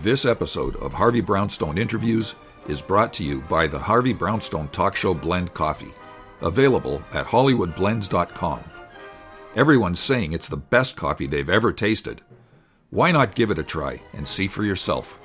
This episode of Harvey Brownstone Interviews is brought to you by the Harvey Brownstone Talk Show Blend Coffee, available at hollywoodblends.com. Everyone's saying it's the best coffee they've ever tasted. Why not give it a try and see for yourself?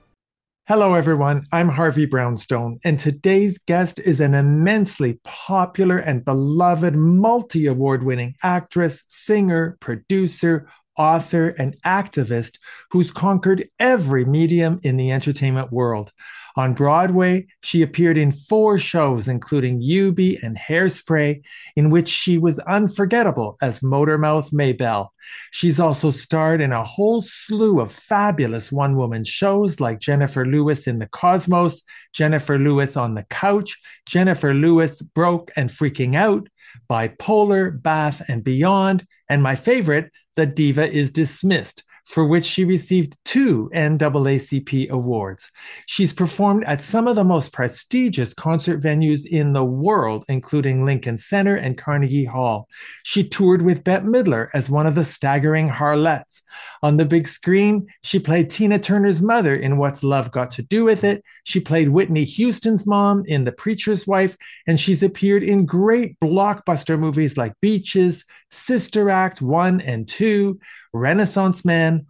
Hello, everyone. I'm Harvey Brownstone, and today's guest is an immensely popular and beloved multi-award-winning actress, singer, producer, author, and activist who's conquered every medium in the entertainment world. On Broadway, she appeared in 4 shows, including Eubie and Hairspray, in which she was unforgettable as Motormouth Maybelle. She's also starred in a whole slew of fabulous one-woman shows like Jennifer Lewis in The Cosmos, Jennifer Lewis on the Couch, Jennifer Lewis Broke and Freaking Out, Bipolar, Bath and Beyond, and my favorite, The Diva is Dismissed, for which she received 2 NAACP awards. She's performed at some of the most prestigious concert venues in the world, including Lincoln Center and Carnegie Hall. She toured with Bette Midler as one of the staggering Harlettes. On the big screen, she played Tina Turner's mother in What's Love Got to Do with It. She played Whitney Houston's mom in The Preacher's Wife, and she's appeared in great blockbuster movies like Beaches, Sister Act 1 and 2, Renaissance Man,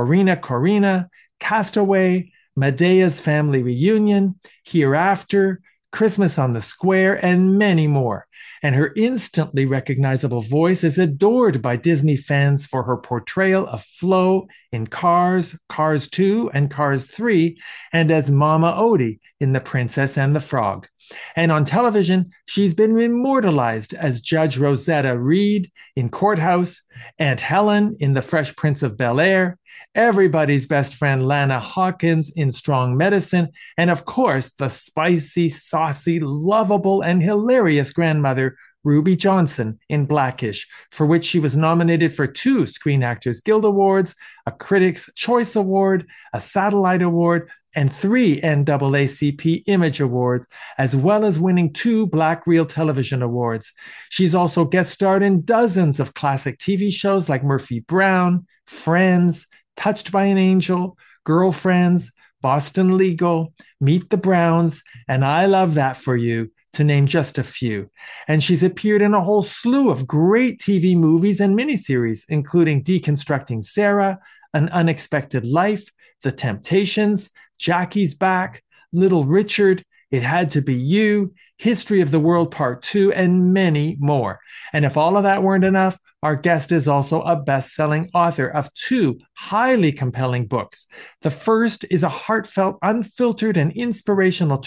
Corrina, Castaway, Medea's Family Reunion, Hereafter, Christmas on the Square, and many more. And her instantly recognizable voice is adored by Disney fans for her portrayal of Flo in Cars, Cars 2, and Cars 3, and as Mama Odie in The Princess and the Frog. And on television, she's been immortalized as Judge Rosetta Reed in Courthouse, Aunt Helen in The Fresh Prince of Bel-Air, everybody's best friend Lana Hawkins in Strong Medicine, and of course, the spicy, saucy, lovable, and hilarious grandmother Ruby Johnson in Blackish, for which she was nominated for 2 Screen Actors Guild Awards, a Critics' Choice Award, a Satellite Award, and 3 NAACP Image Awards, as well as winning 2 Black Reel Television Awards. She's also guest starred in dozens of classic TV shows like Murphy Brown, Friends, Touched by an Angel, Girlfriends, Boston Legal, Meet the Browns, and I Love That for You, to name just a few. And she's appeared in a whole slew of great TV movies and miniseries, including Deconstructing Sarah, An Unexpected Life, The Temptations, Jackie's Back, Little Richard, It Had to Be You, History of the World Part 2, and many more. And if all of that weren't enough, our guest is also a best-selling author of 2 highly compelling books. The first is a heartfelt, unfiltered, and inspirational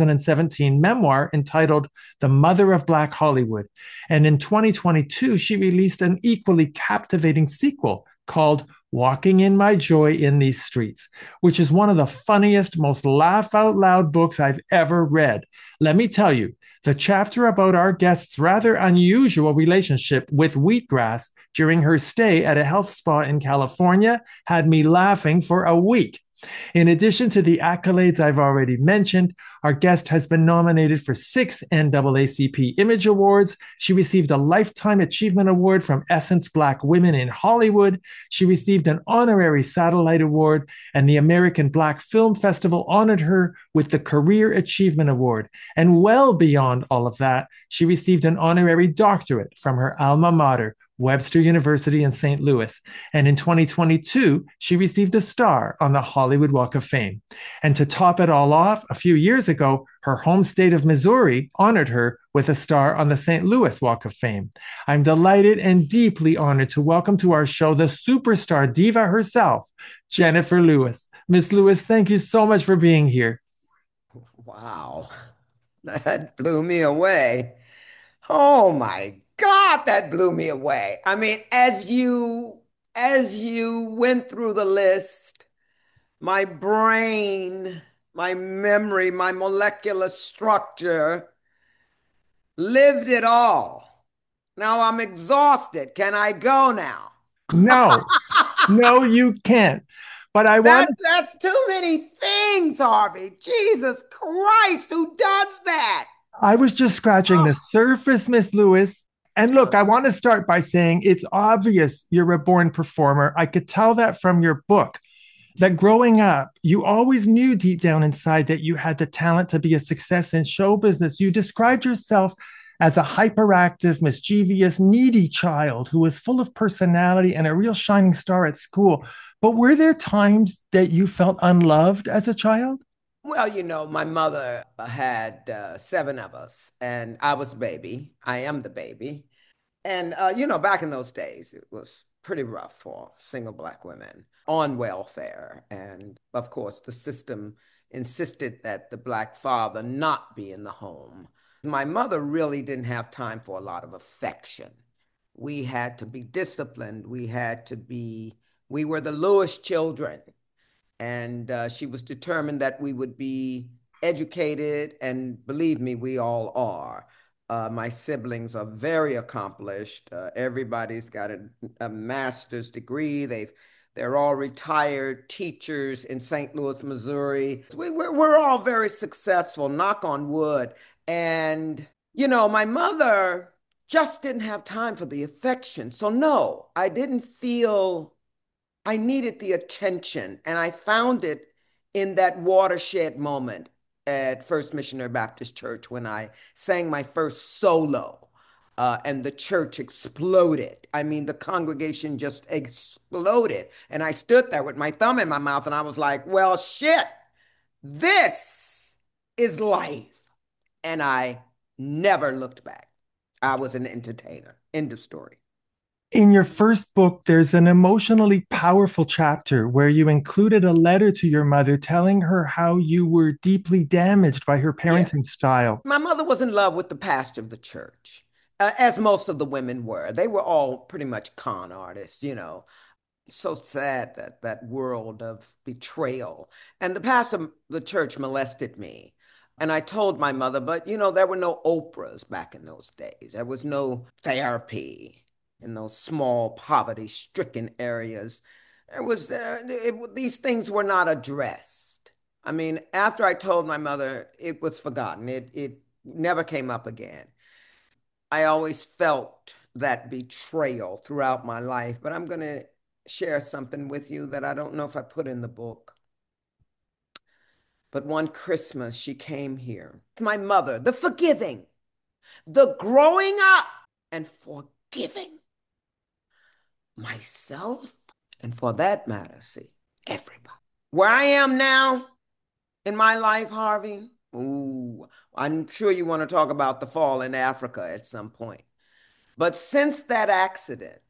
2017 memoir entitled The Mother of Black Hollywood. And in 2022, she released an equally captivating sequel called Walking in My Joy in These Streets, which is one of the funniest, most laugh-out-loud books I've ever read. Let me tell you, the chapter about our guest's rather unusual relationship with wheatgrass during her stay at a health spa in California had me laughing for a week. In addition to the accolades I've already mentioned, our guest has been nominated for 6 NAACP Image Awards. She received a Lifetime Achievement Award from Essence Black Women in Hollywood. She received an honorary Satellite Award, and the American Black Film Festival honored her with the Career Achievement Award. And well beyond all of that, she received an honorary doctorate from her alma mater, Webster University in St. Louis. And in 2022, she received a star on the Hollywood Walk of Fame. And to top it all off, a few years ago, her home state of Missouri honored her with a star on the St. Louis Walk of Fame. I'm delighted and deeply honored to welcome to our show the superstar diva herself, Jennifer Lewis. Miss Lewis, thank you so much for being here. Wow, that blew me away. Oh my God, that blew me away. I mean, as you went through the list, my brain, my memory, my molecular structure lived it all. Now I'm exhausted. Can I go now? No, you can't. But that's too many things, Harvey. Jesus Christ, who does that? I was just scratching the surface, Miss Lewis. And look, I want to start by saying it's obvious you're a born performer. I could tell that from your book. that growing up, you always knew deep down inside that you had the talent to be a success in show business. You described yourself as a hyperactive, mischievous, needy child who was full of personality and a real shining star at school. But were there times that you felt unloved as a child? Well, my mother had seven of us, and I was the baby. I am the baby. And, back in those days, it was pretty rough for single Black women on welfare. And of course, the system insisted that the Black father not be in the home. My mother really didn't have time for a lot of affection. We had to be disciplined. We were the Lewis children. And she was determined that we would be educated, and believe me, we all are. My siblings are very accomplished. Everybody's got a master's degree. They're all retired teachers in St. Louis, Missouri. We're all very successful, knock on wood. And, my mother just didn't have time for the affection. So, no, I didn't feel I needed the attention, and I found it in that watershed moment at First Missionary Baptist Church when I sang my first solo, and the church exploded. I mean, the congregation just exploded. And I stood there with my thumb in my mouth, and I was like, well, shit, this is life. And I never looked back. I was an entertainer. End of story. In your first book, there's an emotionally powerful chapter where you included a letter to your mother telling her how you were deeply damaged by her Yeah. parenting style. My mother was in love with the pastor of the church, as most of the women were. They were all pretty much con artists. So sad that world of betrayal. And the pastor of the church molested me. And I told my mother, but there were no Oprahs back in those days. There was no therapy in those small poverty-stricken areas. These things were not addressed. I mean, after I told my mother, it was forgotten. It never came up again. I always felt that betrayal throughout my life, but I'm going to share something with you that I don't know if I put in the book. But one Christmas, she came here. My mother, the forgiving, the growing up and forgiving myself, and for that matter, see, everybody. Where I am now in my life, Harvey, ooh, I'm sure you want to talk about the fall in Africa at some point. But since that accident,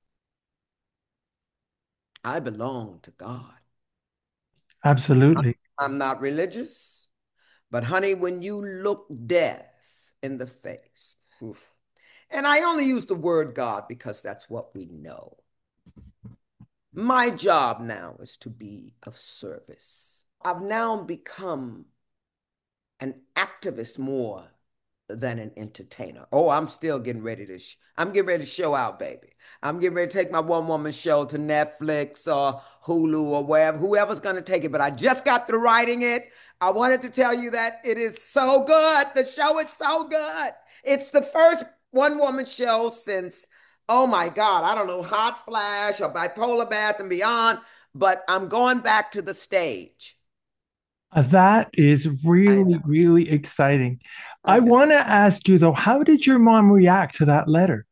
I belong to God. Absolutely. I'm not religious, but honey, when you look death in the face, oof, and I only use the word God because that's what we know. My job now is to be of service. I've now become an activist more than an entertainer. Oh, I'm still getting ready to, I'm getting ready to show out, baby. I'm getting ready to take my one woman show to Netflix or Hulu or wherever, whoever's going to take it. But I just got through writing it. I wanted to tell you that it is so good. The show is so good. It's the first one woman show since, oh my God, I don't know, Hot Flash or Bipolar Bath and Beyond, but I'm going back to the stage. That is I really, know. really exciting. I I know. want to ask you, though, how did your mom react to that letter?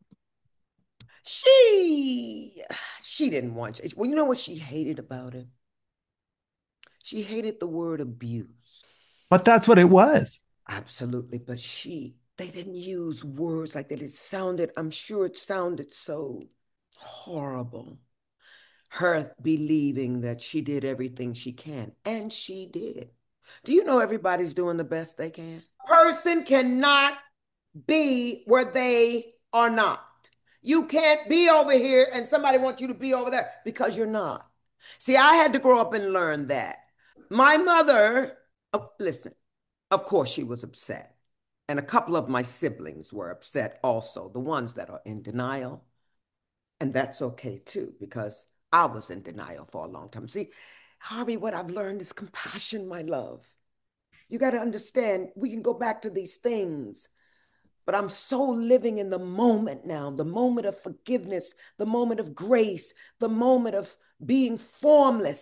She she didn't want it. Well, you know what she hated about it? She hated the word abuse. But that's what it was. Absolutely. But they didn't use words like that. I'm sure it sounded so horrible. Her believing that she did everything she can, and she did. Do you know everybody's doing the best they can? Person cannot be where they are not. You can't be over here and somebody wants you to be over there because you're not. See, I had to grow up and learn that. My mother, oh, listen, of course she was upset. And a couple of my siblings were upset also, the ones that are in denial. And that's okay too, because I was in denial for a long time. See, Harvey, what I've learned is compassion, my love. You got to understand, we can go back to these things, but I'm so living in the moment now, the moment of forgiveness, the moment of grace, the moment of being formless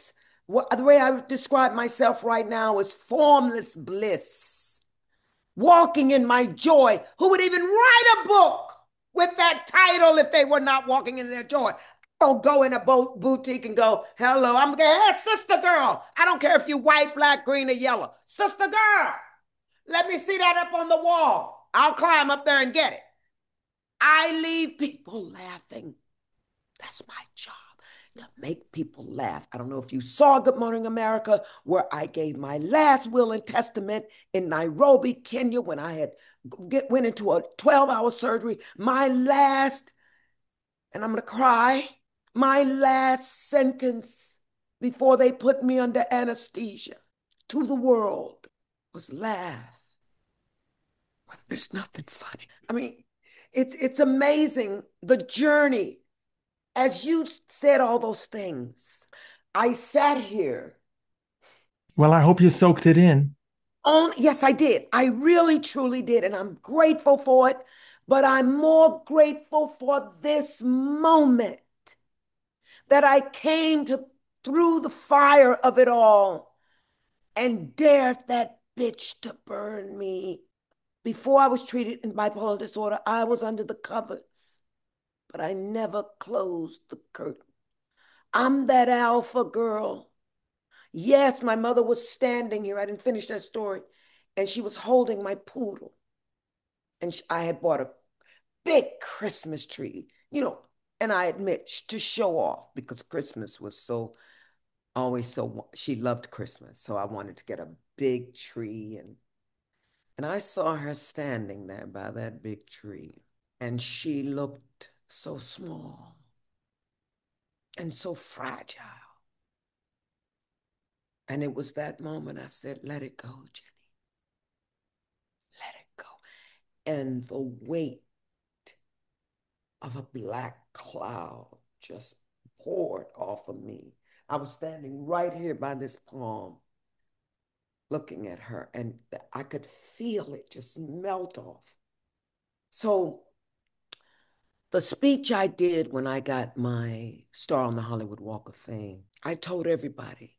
the way I describe myself right now is formless bliss, walking in my joy. Who would even write a book with that title if they were not walking in their joy? Don't go in a boutique and go, hello, I'm going, hey, sister girl. I don't care if you white, black, green, or yellow. Sister girl, let me see that up on the wall. I'll climb up there and get it. I leave people laughing. That's my job, to make people laugh. I don't know if you saw Good Morning America, where I gave my last will and testament in Nairobi, Kenya, when I had went into a 12-hour surgery. My last, and I'm going to cry, my last sentence before they put me under anesthesia to the world was laugh when there's nothing funny. I mean, it's amazing, the journey. As you said all those things, I sat here. Well, I hope you soaked it in. Yes, I did. I really, truly did. And I'm grateful for it. But I'm more grateful for this moment that I came to through the fire of it all and dared that bitch to burn me. Before I was treated in bipolar disorder, I was under the covers, but I never closed the curtain. I'm that alpha girl. Yes, my mother was standing here. I didn't finish that story. And she was holding my poodle. And I had bought a big Christmas tree, and I admit to show off because Christmas was she loved Christmas. So I wanted to get a big tree. And I saw her standing there by that big tree. And she looked so small and so fragile. And it was that moment I said, let it go, Jenny. Let it go. And the weight of a black cloud just poured off of me. I was standing right here by this palm, looking at her, and I could feel it just melt off. So the speech I did when I got my star on the Hollywood Walk of Fame, I told everybody,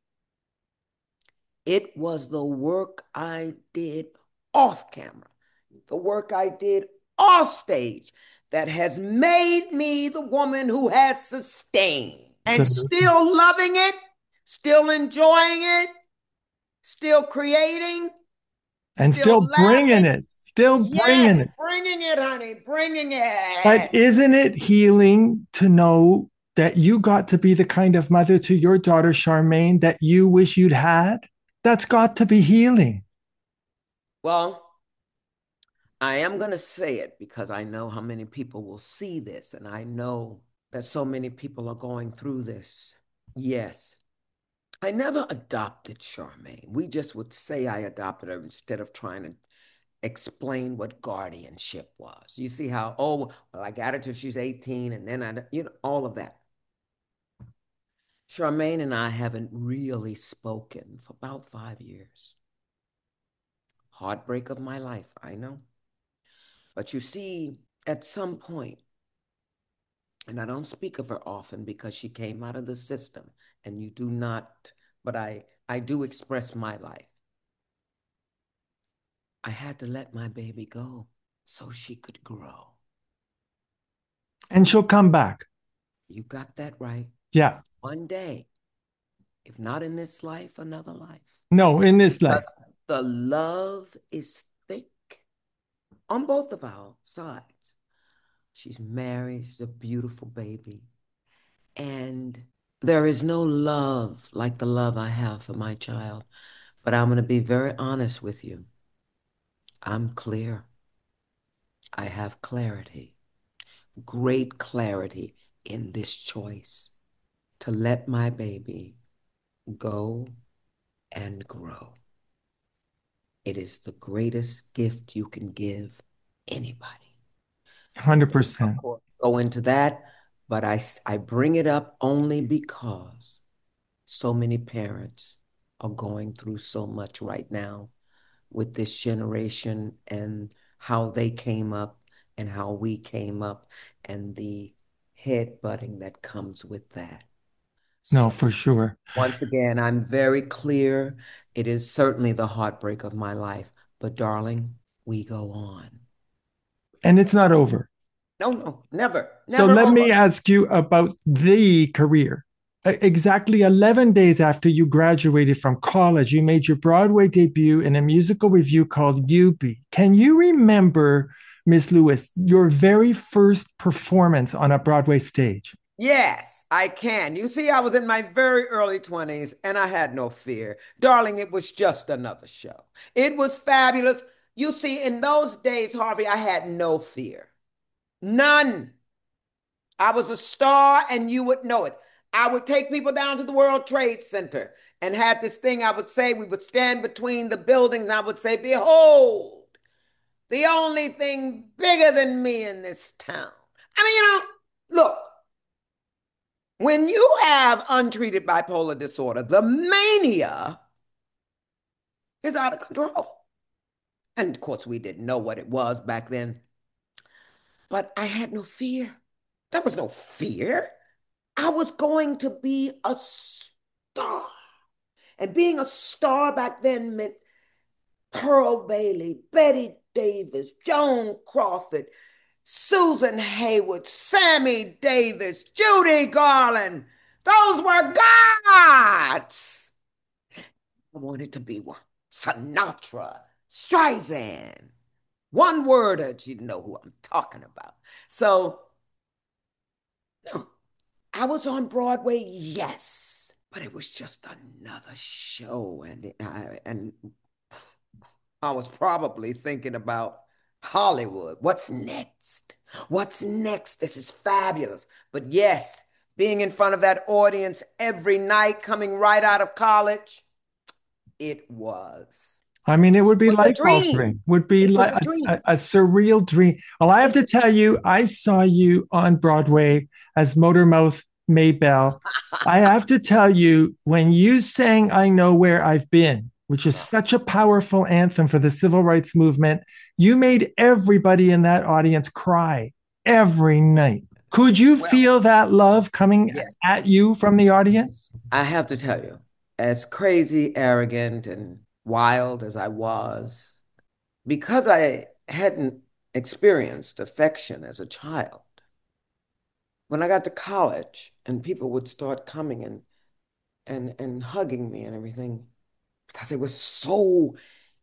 it was the work I did off camera, the work I did off stage that has made me the woman who has sustained and still loving it, still enjoying it, still creating, and still bringing it. Still bringing it. Bringing it, honey, bringing it. But isn't it healing to know that you got to be the kind of mother to your daughter, Charmaine, that you wish you'd had? That's got to be healing. Well, I am going to say it because I know how many people will see this, and I know that so many people are going through this. Yes. I never adopted Charmaine. We just would say I adopted her instead of trying to explain what guardianship was. You see how, well, I got her till she's 18, and then all of that. Charmaine and I haven't really spoken for about 5 years. Heartbreak of my life, I know. But you see, at some point, and I don't speak of her often because she came out of the system, and you do not, but I do express my life. I had to let my baby go so she could grow. And she'll come back. You got that right. Yeah. One day, if not in this life, another life. No, in this life. The love is thick on both of our sides. She's married, she's a beautiful baby. And there is no love like the love I have for my child. But I'm going to be very honest with you. I'm clear. I have clarity, great clarity in this choice to let my baby go and grow. It is the greatest gift you can give anybody. 100%. Go into that, but I bring it up only because so many parents are going through so much right now with this generation and how they came up and how we came up and the headbutting that comes with that. No, for sure. Once again, I'm very clear. It is certainly the heartbreak of my life. But darling, we go on. And it's not over. No, no, never, So never let over. me ask you about the career. Exactly 11 days after you graduated from college, you made your Broadway debut in a musical review called Eubie. Can you remember, Miss Lewis, your very first performance on a Broadway stage? Yes, I can. You see, I was in my very early 20s and I had no fear. Darling, it was just another show. It was fabulous. You see, in those days, Harvey, I had no fear. None. I was a star and you would know it. I would take people down to the World Trade Center and had this thing I would say, we would stand between the buildings and I would say, behold, the only thing bigger than me in this town. I mean, look, when you have untreated bipolar disorder, the mania is out of control. And of course, we didn't know what it was back then. But I had no fear. There was no fear. I was going to be a star. And being a star back then meant Pearl Bailey, Betty Davis, Joan Crawford, Susan Hayward, Sammy Davis, Judy Garland. Those were gods. I wanted to be one. Sinatra, Streisand. One word, you know who I'm talking about. So, no, I was on Broadway, yes, but it was just another show. And I was probably thinking about Hollywood. What's next? What's next? This is fabulous. But yes, being in front of that audience every night, coming right out of college, it was. I mean, it would be It was a life dream. altering, would be It was like a dream. a surreal dream. Well, I have to tell you, I saw you on Broadway as Motormouth Maybelle. I have to tell you, when you sang I Know Where I've Been, which is such a powerful anthem for the civil rights movement, you made everybody in that audience cry every night. Could you Well, feel that love coming yes, at you from the audience? I have to tell you, as crazy, arrogant, and wild as I was, because I hadn't experienced affection as a child, when I got to college and people would start coming and hugging me and everything, because they were so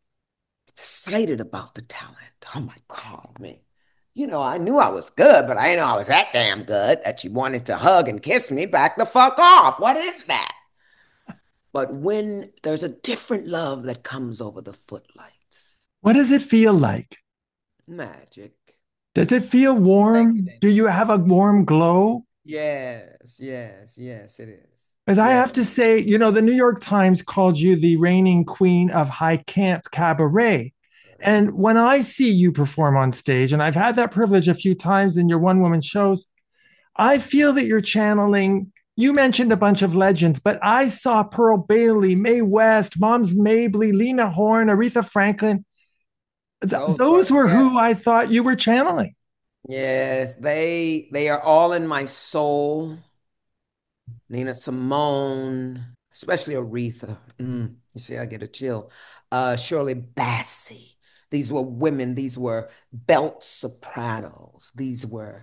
excited about the talent. Oh my God, man. You know, I knew I was good, but I didn't know I was that damn good that you wanted to hug and kiss me back the fuck off. What is that? But when there's a different love that comes over the footlights, What does it feel like? magic. Does it feel Thank you, warm? Dana. Do you have a warm glow? Yes, yes, yes, it is. As I Yeah. have to say, the New York Times called you the reigning queen of high camp cabaret. And when I see you perform on stage, and I've had that privilege a few times in your one woman shows, I feel that you're channeling. You mentioned a bunch of legends, but I saw Pearl Bailey, Mae West, Moms Mabley, Lena Horne, Aretha Franklin. Those Those were, were yeah. who I thought you were channeling. Yes, they are all in my soul. Nina Simone, especially Aretha. You see, I get a chill. Shirley Bassey. These were women. These were belt sopranos. These were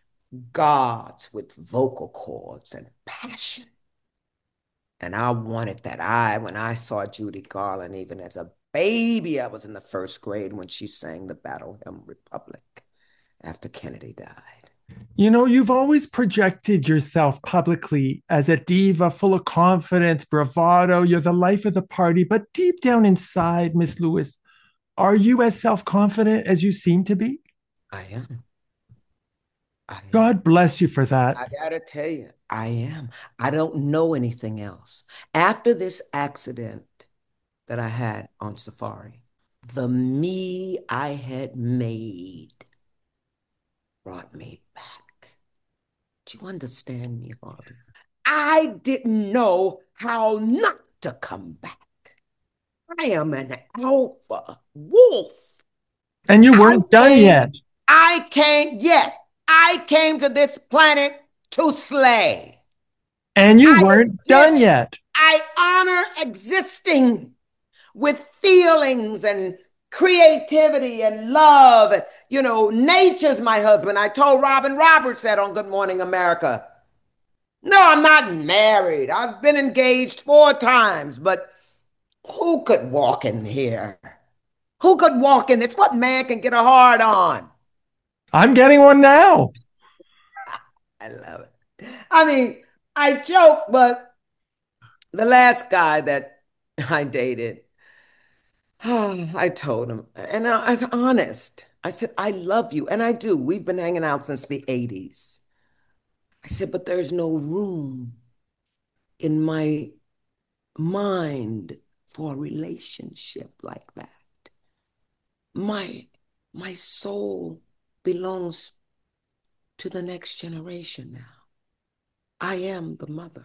gods with vocal cords and passion. And I wanted that. When I saw Judy Garland, even as a baby, I was in the first grade when she sang the Battle Hymn Republic after Kennedy died. You've always projected yourself publicly as a diva full of confidence, bravado. You're the life of the party. But deep down inside, Miss Lewis, are you as self confident as you seem to be? I am. I am. God bless you for that. I gotta tell you, I am. I don't know anything else. After this accident that I had on Safari, the me I had made brought me back. Do you understand me, Harvey? I didn't know how not to come back. I am an alpha wolf. And you weren't done yet. Yes, I came to this planet to slay. And you I weren't done exist. yet. I honor existing with feelings and creativity and love. And, nature's my husband. I told Robin Roberts that on Good Morning America. No, I'm not married. I've been engaged 4 times, but who could walk in here? Who could walk in this? What man can get a hard on? I'm getting one now. I love it. I mean, I joke, but the last guy that I dated, I told him, and I was honest. I said, I love you. And I do. We've been hanging out since the 80s. I said, but there's no room in my mind for a relationship like that. My soul belongs to the next generation now. I am the mother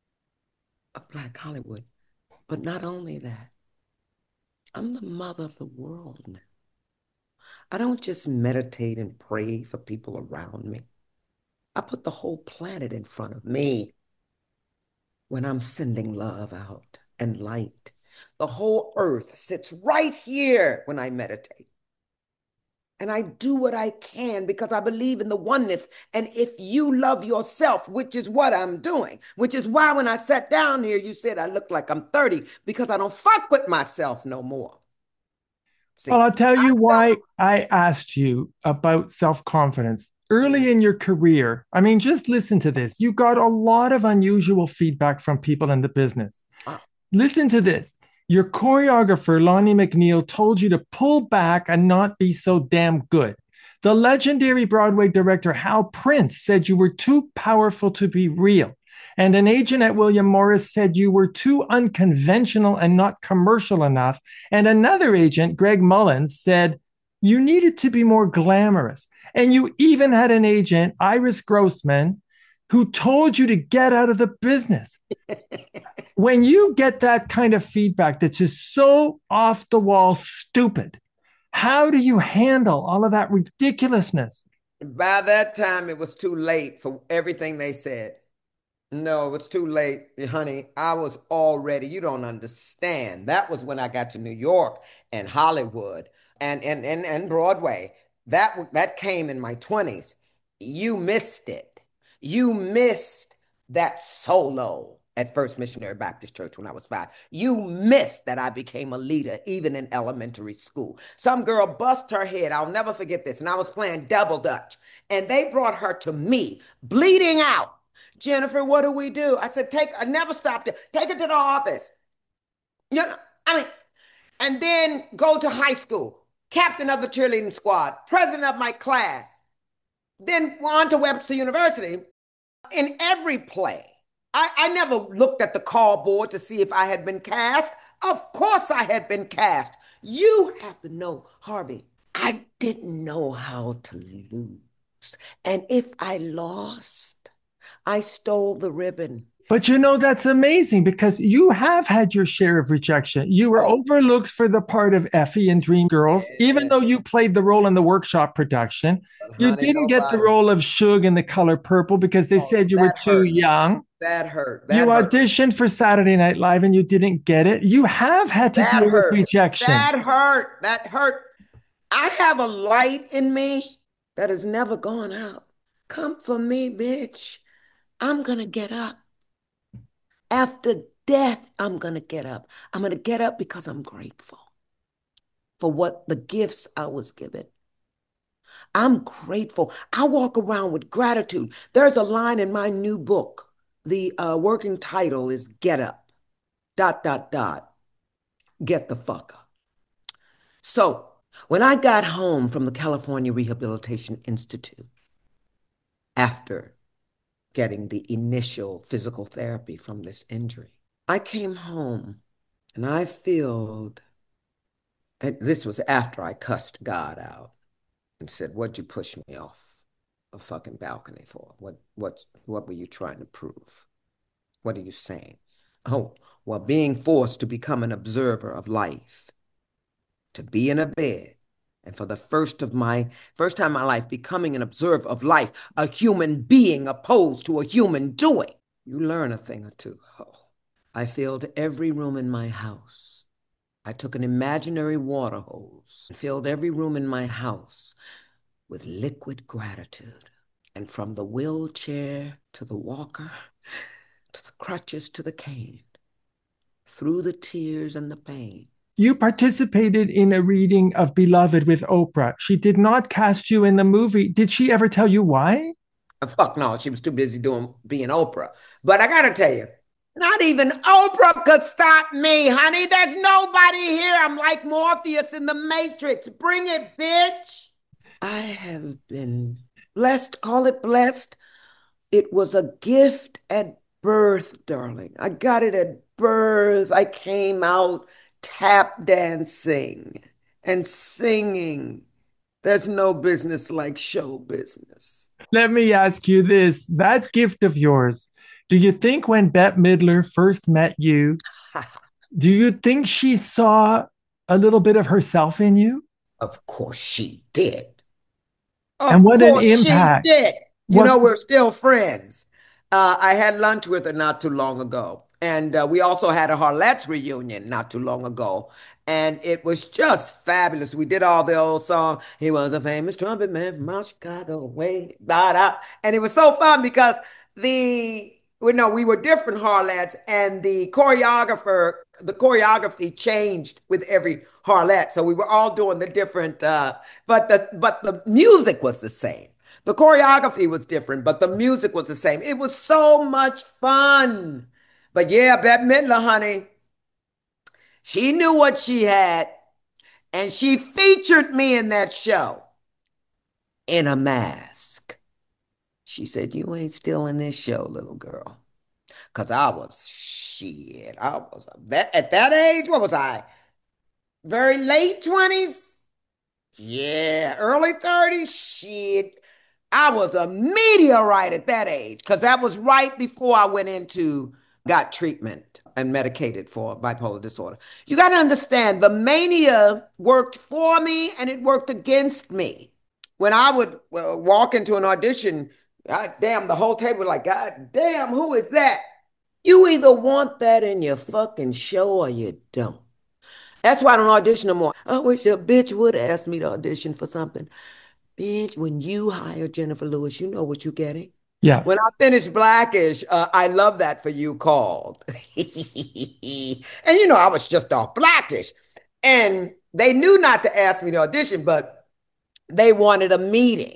of Black Hollywood. But not only that, I'm the mother of the world now. I don't just meditate and pray for people around me. I put the whole planet in front of me when I'm sending love out and light. The whole earth sits right here when I meditate. And I do what I can because I believe in the oneness. And if you love yourself, which is what I'm doing, which is why when I sat down here, you said I look like I'm 30 because I don't fuck with myself no more. See, Well, I'll tell you why I asked you about self confidence. Early in your career, I mean, just listen to this. You got a lot of unusual feedback from people in the business. Listen to this. Your choreographer, Lonnie McNeil, told you to pull back and not be so damn good. The legendary Broadway director, Hal Prince, said you were too powerful to be real. And an agent at William Morris said you were too unconventional and not commercial enough. And another agent, Greg Mullins, said you needed to be more glamorous. And you even had an agent, Iris Grossman, who told you to get out of the business. When you get that kind of feedback that's just so off the wall stupid, how do you handle all of that ridiculousness? By that time, it was too late for everything they said. No, it was too late, honey. I was already, you don't understand. That was when I got to New York and Hollywood and Broadway. That came in my 20s. You missed it. You missed that solo at First Missionary Baptist Church when I was 5. You missed that I became a leader even in elementary school. Some girl bust her head. I'll never forget this. And I was playing double dutch. And they brought her to me, bleeding out. Jennifer, what do we do? I said, I never stopped it. Take it to the office. And then go to high school, captain of the cheerleading squad, president of my class, then on to Webster University. In every play, I never looked at the call board to see if I had been cast. Of course I had been cast. You have to know, Harvey, I didn't know how to lose. And if I lost, I stole the ribbon. But that's amazing because you have had your share of rejection. You were overlooked for the part of Effie in Dreamgirls, even though you played the role in the workshop production. You didn't get the role of Suge in The Color Purple because they said you were too young. That hurt. You auditioned for Saturday Night Live and you didn't get it. You have had to deal with rejection. That hurt. That hurt. I have a light in me that has never gone out. Come for me, bitch. I'm going to get up. After death, I'm going to get up. I'm going to get up because I'm grateful for what the gifts I was given. I'm grateful. I walk around with gratitude. There's a line in my new book. The working title is Get Up, ... Get the fuck up. So when I got home from the California Rehabilitation Institute, after getting the initial physical therapy from this injury, I came home and I felt, and this was after I cussed God out and said, what'd you push me off a fucking balcony for? What were you trying to prove? What are you saying? Oh, well, being forced to become an observer of life, to be in a bed, and for the first time in my life, becoming an observer of life, a human being opposed to a human doing. You learn a thing or two. Oh. I filled every room in my house. I took an imaginary water hose and filled every room in my house with liquid gratitude. And from the wheelchair to the walker, to the crutches to the cane, through the tears and the pain. You participated in a reading of Beloved with Oprah. She did not cast you in the movie. Did she ever tell you why? Fuck no, she was too busy being Oprah. But I gotta tell you, not even Oprah could stop me, honey. There's nobody here. I'm like Morpheus in the Matrix. Bring it, bitch. I have been blessed, call it blessed. It was a gift at birth, darling. I got it at birth. I came out tap dancing and singing. There's no business like show business. Let me ask you this, that gift of yours, do you think when Bette Midler first met you, do you think she saw a little bit of herself in you? Of course she did. And Of what an course she impact. did. You What know, we're still friends. I had lunch with her not too long ago. And we also had a Harlettes reunion not too long ago. And it was just fabulous. We did all the old songs. He was a famous trumpet man from out Chicago, way, da, da. And it was so fun because we were different Harlettes, and the choreography changed with every Harlette. So we were all doing the different, but the music was the same. The choreography was different, but the music was the same. It was so much fun. But yeah, Bette Midler, honey, she knew what she had, and she featured me in that show in a mask. She said, "You ain't still in this show, little girl." Because I was shit. I was at that age, what was I? Very late 20s? Yeah, early 30s? Shit. I was a meteorite at that age because that was right before I got treatment and medicated for bipolar disorder. You got to understand, the mania worked for me and it worked against me. When I would walk into an audition, God damn, the whole table was like, God damn, who is that? You either want that in your fucking show or you don't. That's why I don't audition no more. I wish a bitch would ask me to audition for something. Bitch, when you hire Jennifer Lewis, you know what you're getting. Yeah. When I finished Blackish, I love that for you called. And I was just off Blackish. And they knew not to ask me to audition, but they wanted a meeting.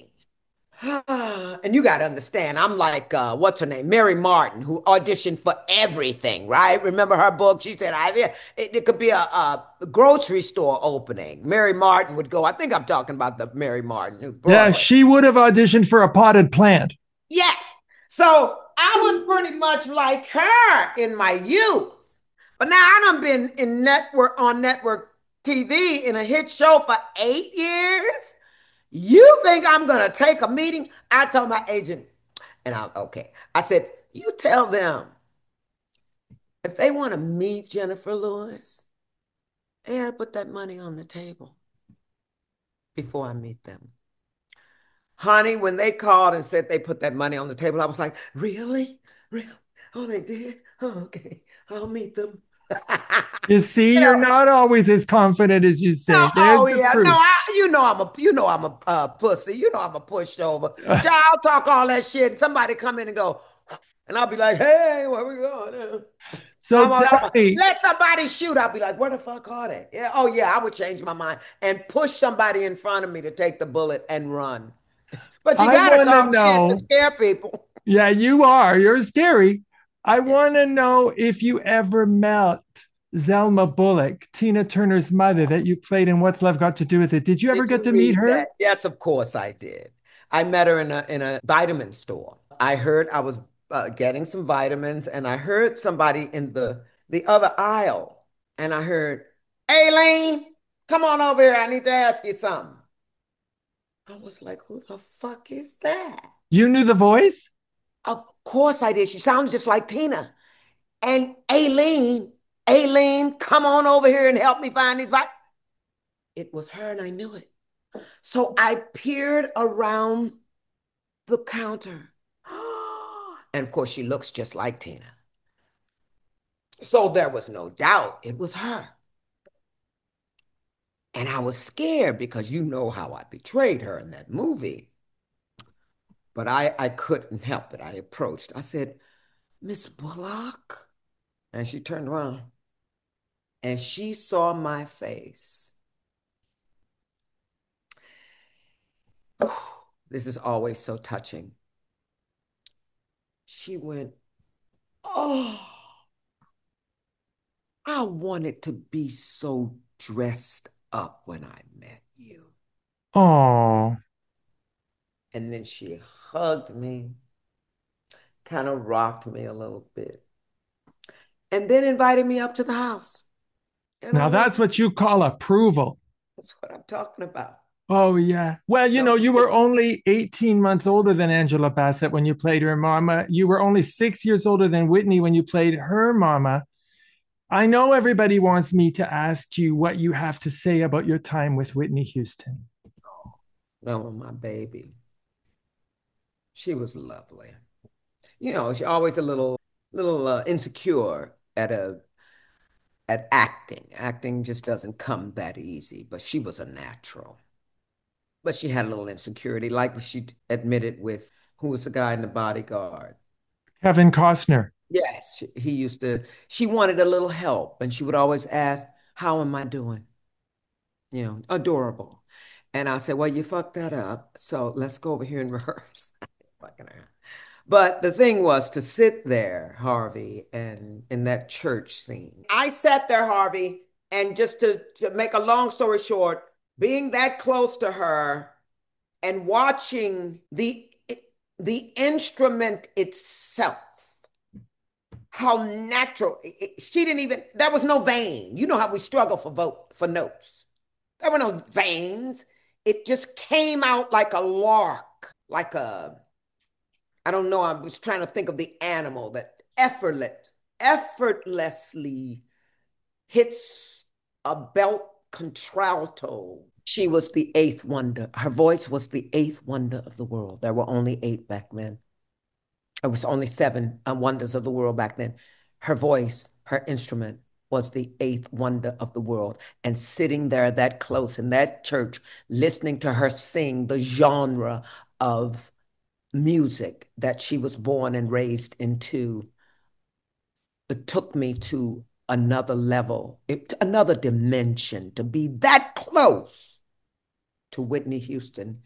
And you got to understand, I'm like, what's her name? Mary Martin, who auditioned for everything, right? Remember her book? She said, it could be a grocery store opening. Mary Martin would go. I think I'm talking about the Mary Martin who Yeah, Broadway. she would have auditioned for a potted plant. Yes. So I was pretty much like her in my youth. But now I done been on network TV in a hit show for 8 years. You think I'm going to take a meeting? I told my agent, and I'm okay. I said, you tell them if they want to meet Jennifer Lewis, they gotta put that money on the table before I meet them. Honey, when they called and said they put that money on the table, I was like, really? Really? Oh, they did? Oh, okay. I'll meet them. You see, You you're know, not always as confident as you no, say. There's oh the yeah, no, proof. I'm a pussy. I'm a pushover. Child talk all that shit, and somebody come in and go, and I'll be like, hey, where we going now? And So I'm all tell like, me, let somebody shoot. I'll be like, where the fuck are they? Yeah, oh yeah, I would change my mind and push somebody in front of me to take the bullet and run. But you I gotta want to talk shit to know. scare people. Yeah, you are. You're scary. I Yeah. want to know if you ever met Zelma Bullock, Tina Turner's mother, that you played in What's Love Got to Do with It. Did you ever Did get you to meet read her? that? Yes, of course I did. I met her in a vitamin store. I heard I was getting some vitamins, and I heard somebody in the other aisle, and I heard, Aileen, come on over here. I need to ask you something. I was like, who the fuck is that? You knew the voice? Of course I did. She sounded just like Tina. And Aileen, come on over here and help me find these vitamins. It was her, and I knew it. So I peered around the counter. And of course, she looks just like Tina. So there was no doubt it was her. And I was scared because you know how I betrayed her in that movie. But I couldn't help it. I approached. I said, Miss Bullock. And she turned around and she saw my face. This is always so touching. She went, oh, I wanted to be so dressed up when I met you. Oh, And then she hugged me, kind of rocked me a little bit, and then invited me up to the house. And I now went, that's what you call approval. that's what I'm talking about. Oh, yeah. Well, No, you were only 18 months older than Angela Bassett when you played her mama. You were only 6 years older than Whitney when you played her mama. I know everybody wants me to ask you what you have to say about your time with Whitney Houston. no, my baby. She was lovely. You know, she always a little insecure at acting. Acting just doesn't come that easy, but she was a natural. But she had a little insecurity, like she admitted with who was the guy in The Bodyguard. Kevin Costner. Yes, he used to, she wanted a little help, and she would always ask, how am I doing? You know, adorable. And I said, well, you fucked that up. So let's go over here and rehearse. Fucking around. But the thing was to sit there, Harvey, and in that church scene. I sat there, Harvey, and just to make a long story short, being that close to her and watching the instrument itself, how natural she didn't even, there was no vein. You know how we struggle for notes. There were no veins. It just came out like a lark, like a, I don't know, I was trying to think of the animal that effortlessly hits a belt contralto. She was the eighth wonder. Her voice was the eighth wonder of the world. There were only eight back then. There was only seven wonders of the world back then. Her voice, her instrument was the eighth wonder of the world. And sitting there that close in that church, listening to her sing the genre of music that she was born and raised into, it took me to another level, another dimension to be that close to Whitney Houston,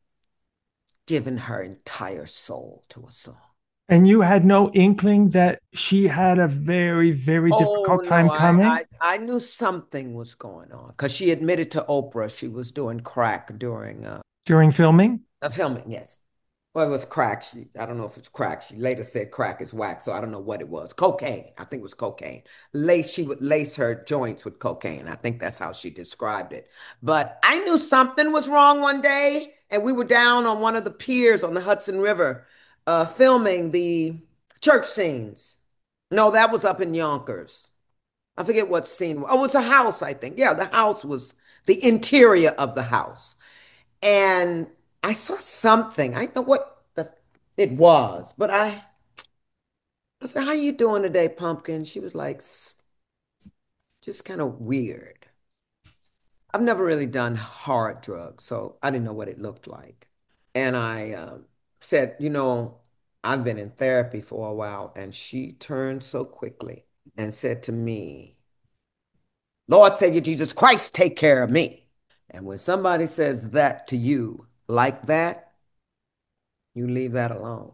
giving her entire soul to a song. And you had no inkling that she had a very, very Oh difficult no, time coming I knew something was going on because she admitted to Oprah she was doing crack during during filming. filming. Yes, well, it was crack. I don't know if it's crack. She later said crack is whack, so I don't know what it was. Cocaine, I think it was cocaine. She would lace her joints with cocaine. I think that's how she described it. But I knew something was wrong one day, and we were down on one of the piers on the Hudson River, filming the church scenes. No, that was up in Yonkers. I forget what scene. Oh, it was a house, I think. Yeah, the house was the interior of the house. And I saw something. I know what it was, but I said, "How you doing today, Pumpkin?" She was like, just kind of weird. I've never really done hard drugs, so I didn't know what it looked like. And I said, I've been in therapy for a while. And she turned so quickly and said to me, Lord Savior Jesus Christ, take care of me. And when somebody says that to you like that, you leave that alone.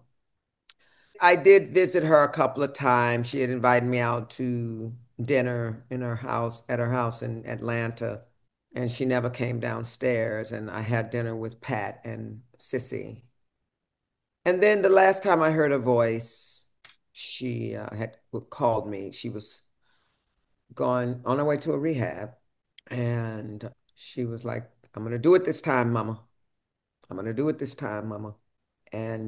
I did visit her a couple of times. She had invited me out to dinner at her house in Atlanta, and she never came downstairs. And I had dinner with Pat and Sissy. And then the last time I heard her voice, she had called me. She was going on her way to a rehab, and she was like, I'm going to do it this time, Mama. I'm going to do it this time, Mama. And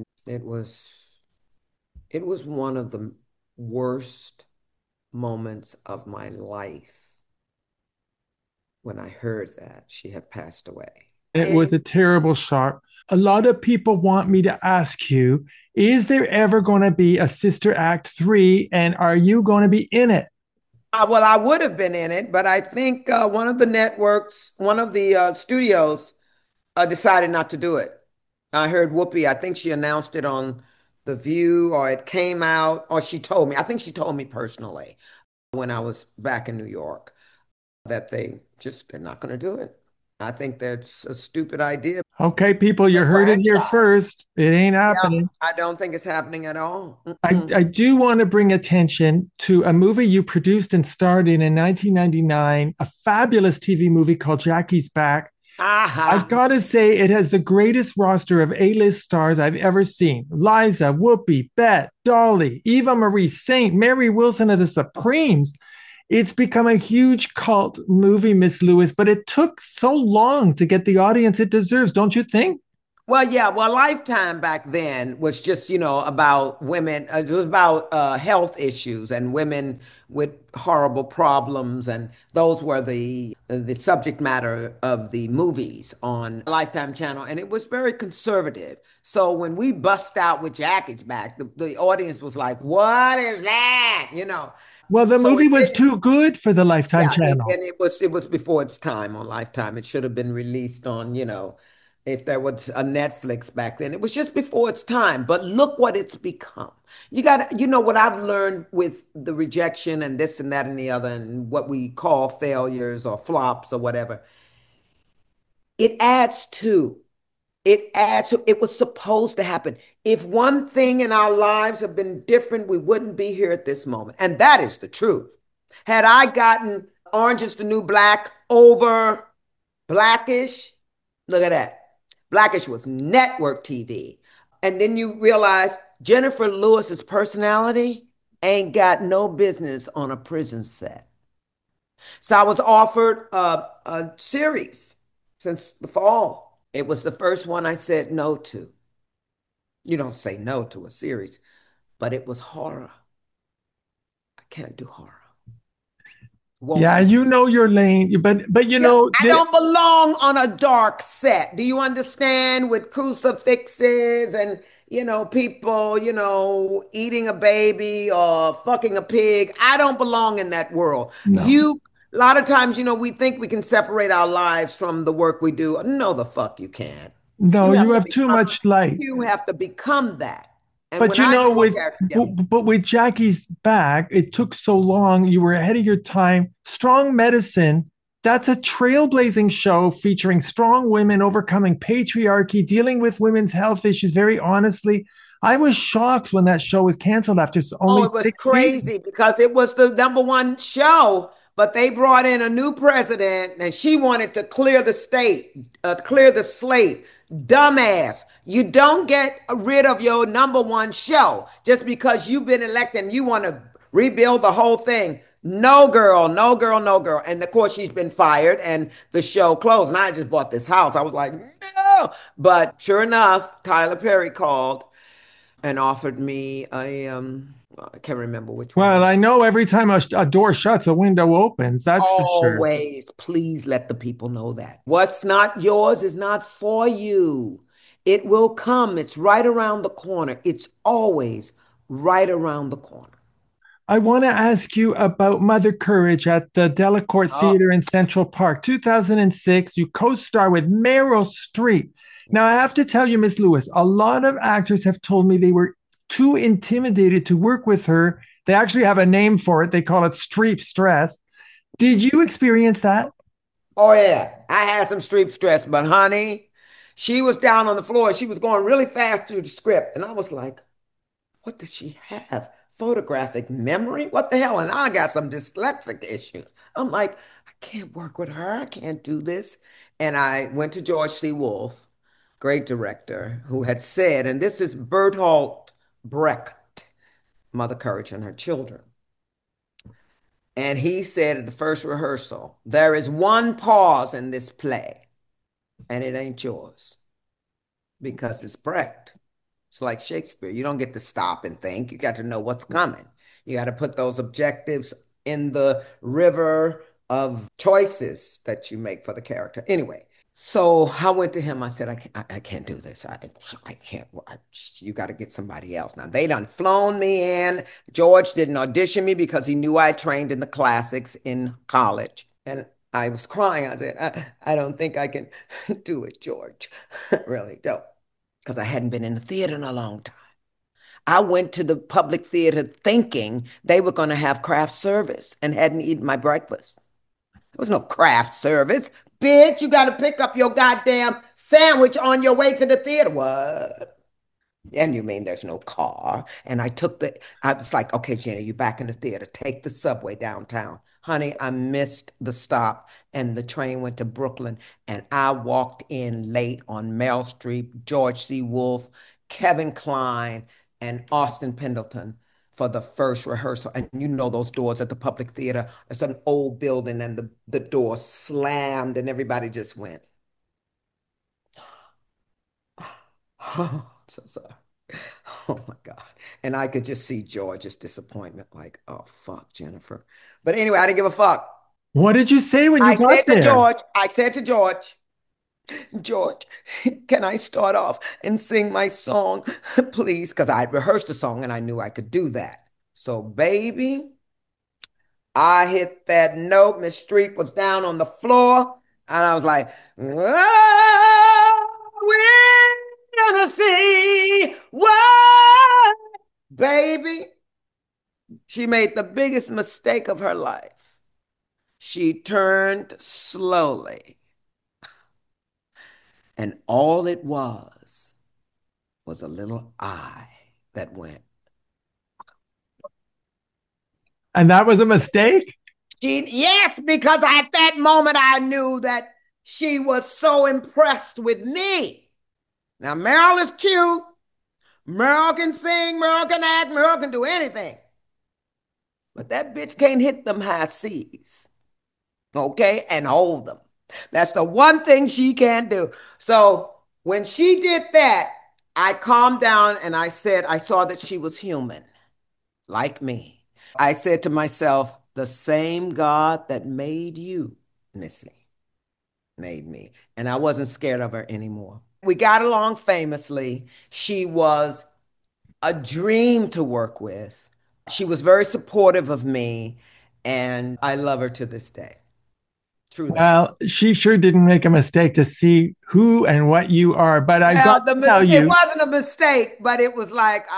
it was one of the worst moments of my life when I heard that she had passed away. It It, was a terrible shock. a lot of people want me to ask you, is there ever going to be a Sister Act 3 and are you going to be in it? Well, I would have been in it, but I think one of the networks, one of the studios, decided not to do it. I heard Whoopi, I think she announced it on The View, or it came out, or she told me. I think she told me personally when I was back in New York that they're not going to do it. I think that's a stupid idea. Okay, people, you The heard it here franchise. first. It ain't Yeah, happening. I don't think it's happening at all. I, Mm-mm. I do want to bring attention to a movie you produced and starred in 1999, a fabulous TV movie called Jackie's Back. I've Aha. got to say, it has the greatest roster of A-list stars I've ever seen. Liza, Whoopi, Bette, Dolly, Eva Marie Saint, Mary Wilson of the Supremes. It's become a huge cult movie, Miss Lewis, but it took so long to get the audience it deserves, don't you think? Well, yeah, well, Lifetime back then was just, about women. It was about health issues and women with horrible problems, and those were the subject matter of the movies on Lifetime channel, and it was very conservative. So when we bust out with Jackie's Back, the audience was like, "What is that?" Well, the So movie it was didn't. too good for the Lifetime Yeah, channel. and it was before its time on Lifetime. It should have been released on, if there was a Netflix back then. It was just before its time. But look what it's become. What I've learned with the rejection and this and that and the other and what we call failures or flops or whatever. It adds to. It was supposed to happen. If one thing in our lives had been different, we wouldn't be here at this moment. And that is the truth. Had I gotten Orange is the New Black over Blackish, look at that. Blackish was network TV. And then you realize Jennifer Lewis's personality ain't got no business on a prison set. So I was offered a series since the fall. It was the first one I said no to. You don't say no to a series, but it was horror. I can't do horror. Won't Yeah, do. you know your lane, but Yeah, I don't belong on a dark set. Do you understand? With crucifixes and, people, eating a baby or fucking a pig. I don't belong in that world. no, A lot of times, we think we can separate our lives from the work we do. No, the fuck you can't. no, You have you to have too become, much light. you have to become that. And But when I do a character, yeah. with Jackie's Back, it took so long. You were ahead of your time. Strong Medicine, that's a trailblazing show featuring strong women overcoming patriarchy, dealing with women's health issues very honestly. I was shocked when that show was canceled after Oh, only it was 6 seasons. crazy because it was the number one show, but they brought in a new president and she wanted to clear the state, clear the slate. Dumbass. You don't get rid of your number one show just because you've been elected and you want to rebuild the whole thing. No, girl, no, girl, no, girl. And of course, she's been fired and the show closed. And I just bought this house. I was like, no. But sure enough, Tyler Perry called and offered me I can't remember which one it Well, I was. know every time a door shuts, a window opens. That's for sure. Always, please let the people know that. What's not yours is not for you. It will come. It's right around the corner. It's always right around the corner. I want to ask you about Mother Courage at the Delacorte Oh, Theater in Central Park, 2006. You co star with Meryl Streep. Now, I have to tell you, Miss Lewis, a lot of actors have told me they were too intimidated to work with her. They actually have a name for it. They call it Streep stress. Did you experience that? oh yeah. I had some street stress, but honey, she was down on the floor. She was going really fast through the script. And I was like, what does she have? Photographic memory? What the hell? And I got some dyslexic issues. I'm like, I can't work with her. I can't do this. And I went to George C. Wolfe, great director, who had said, and this is Bertolt Brecht, Mother Courage and Her Children. And he said at the first rehearsal, there is one pause in this play, and it ain't yours because it's Brecht. It's like Shakespeare. You don't get to stop and think. You got to know what's coming. You got to put those objectives in the river of choices that you make for the character. Anyway, so I went to him. I said, I can't do this. I can't. You got to get somebody else. Now they done flown me in. George didn't audition me because he knew I trained in the classics in college, and I was crying. I said, I don't think I can do it, George. Really don't, because I hadn't been in the theater in a long time. I went to the public theater thinking they were going to have craft service and hadn't eaten my breakfast. There was no craft service. Bitch, you got to pick up your goddamn sandwich on your way to the theater. What? And you mean there's no car? And I was like, okay, Jenny, you're back in the theater. Take the subway downtown. Honey, I missed the stop and the train went to Brooklyn and I walked in late on Meryl Streep, George C. Wolfe, Kevin Kline, and Austin Pendleton for the first rehearsal. And you know those doors at the public theater, it's an old building and the door slammed and everybody just went, oh, so sorry. Oh my God. And I could just see George's disappointment, like, oh, fuck, Jennifer. But anyway, I didn't give a fuck. What did you say when you got there? I said to George, George, can I start off and sing my song, please? Because I had rehearsed the song and I knew I could do that. So, baby, I hit that note. Miss Streep was down on the floor, and I was like, oh, we're gonna see what, baby. She made the biggest mistake of her life. She turned slowly, and all it was a little eye that went. And that was a mistake? Yes, because at that moment I knew that she was so impressed with me. Now, Meryl is cute. Meryl can sing, Meryl can act, Meryl can do anything. But that bitch can't hit them high C's, okay, and hold them. That's the one thing she can't do. So when she did that, I calmed down and I said, I saw that she was human, like me. I said to myself, the same God that made you, Missy, made me. And I wasn't scared of her anymore. We got along famously. She was a dream to work with. She was very supportive of me, and I love her to this day. Truly. Well, she sure didn't make a mistake to see who and what you are. But I've got Well, to tell it you, wasn't a mistake, but it was like,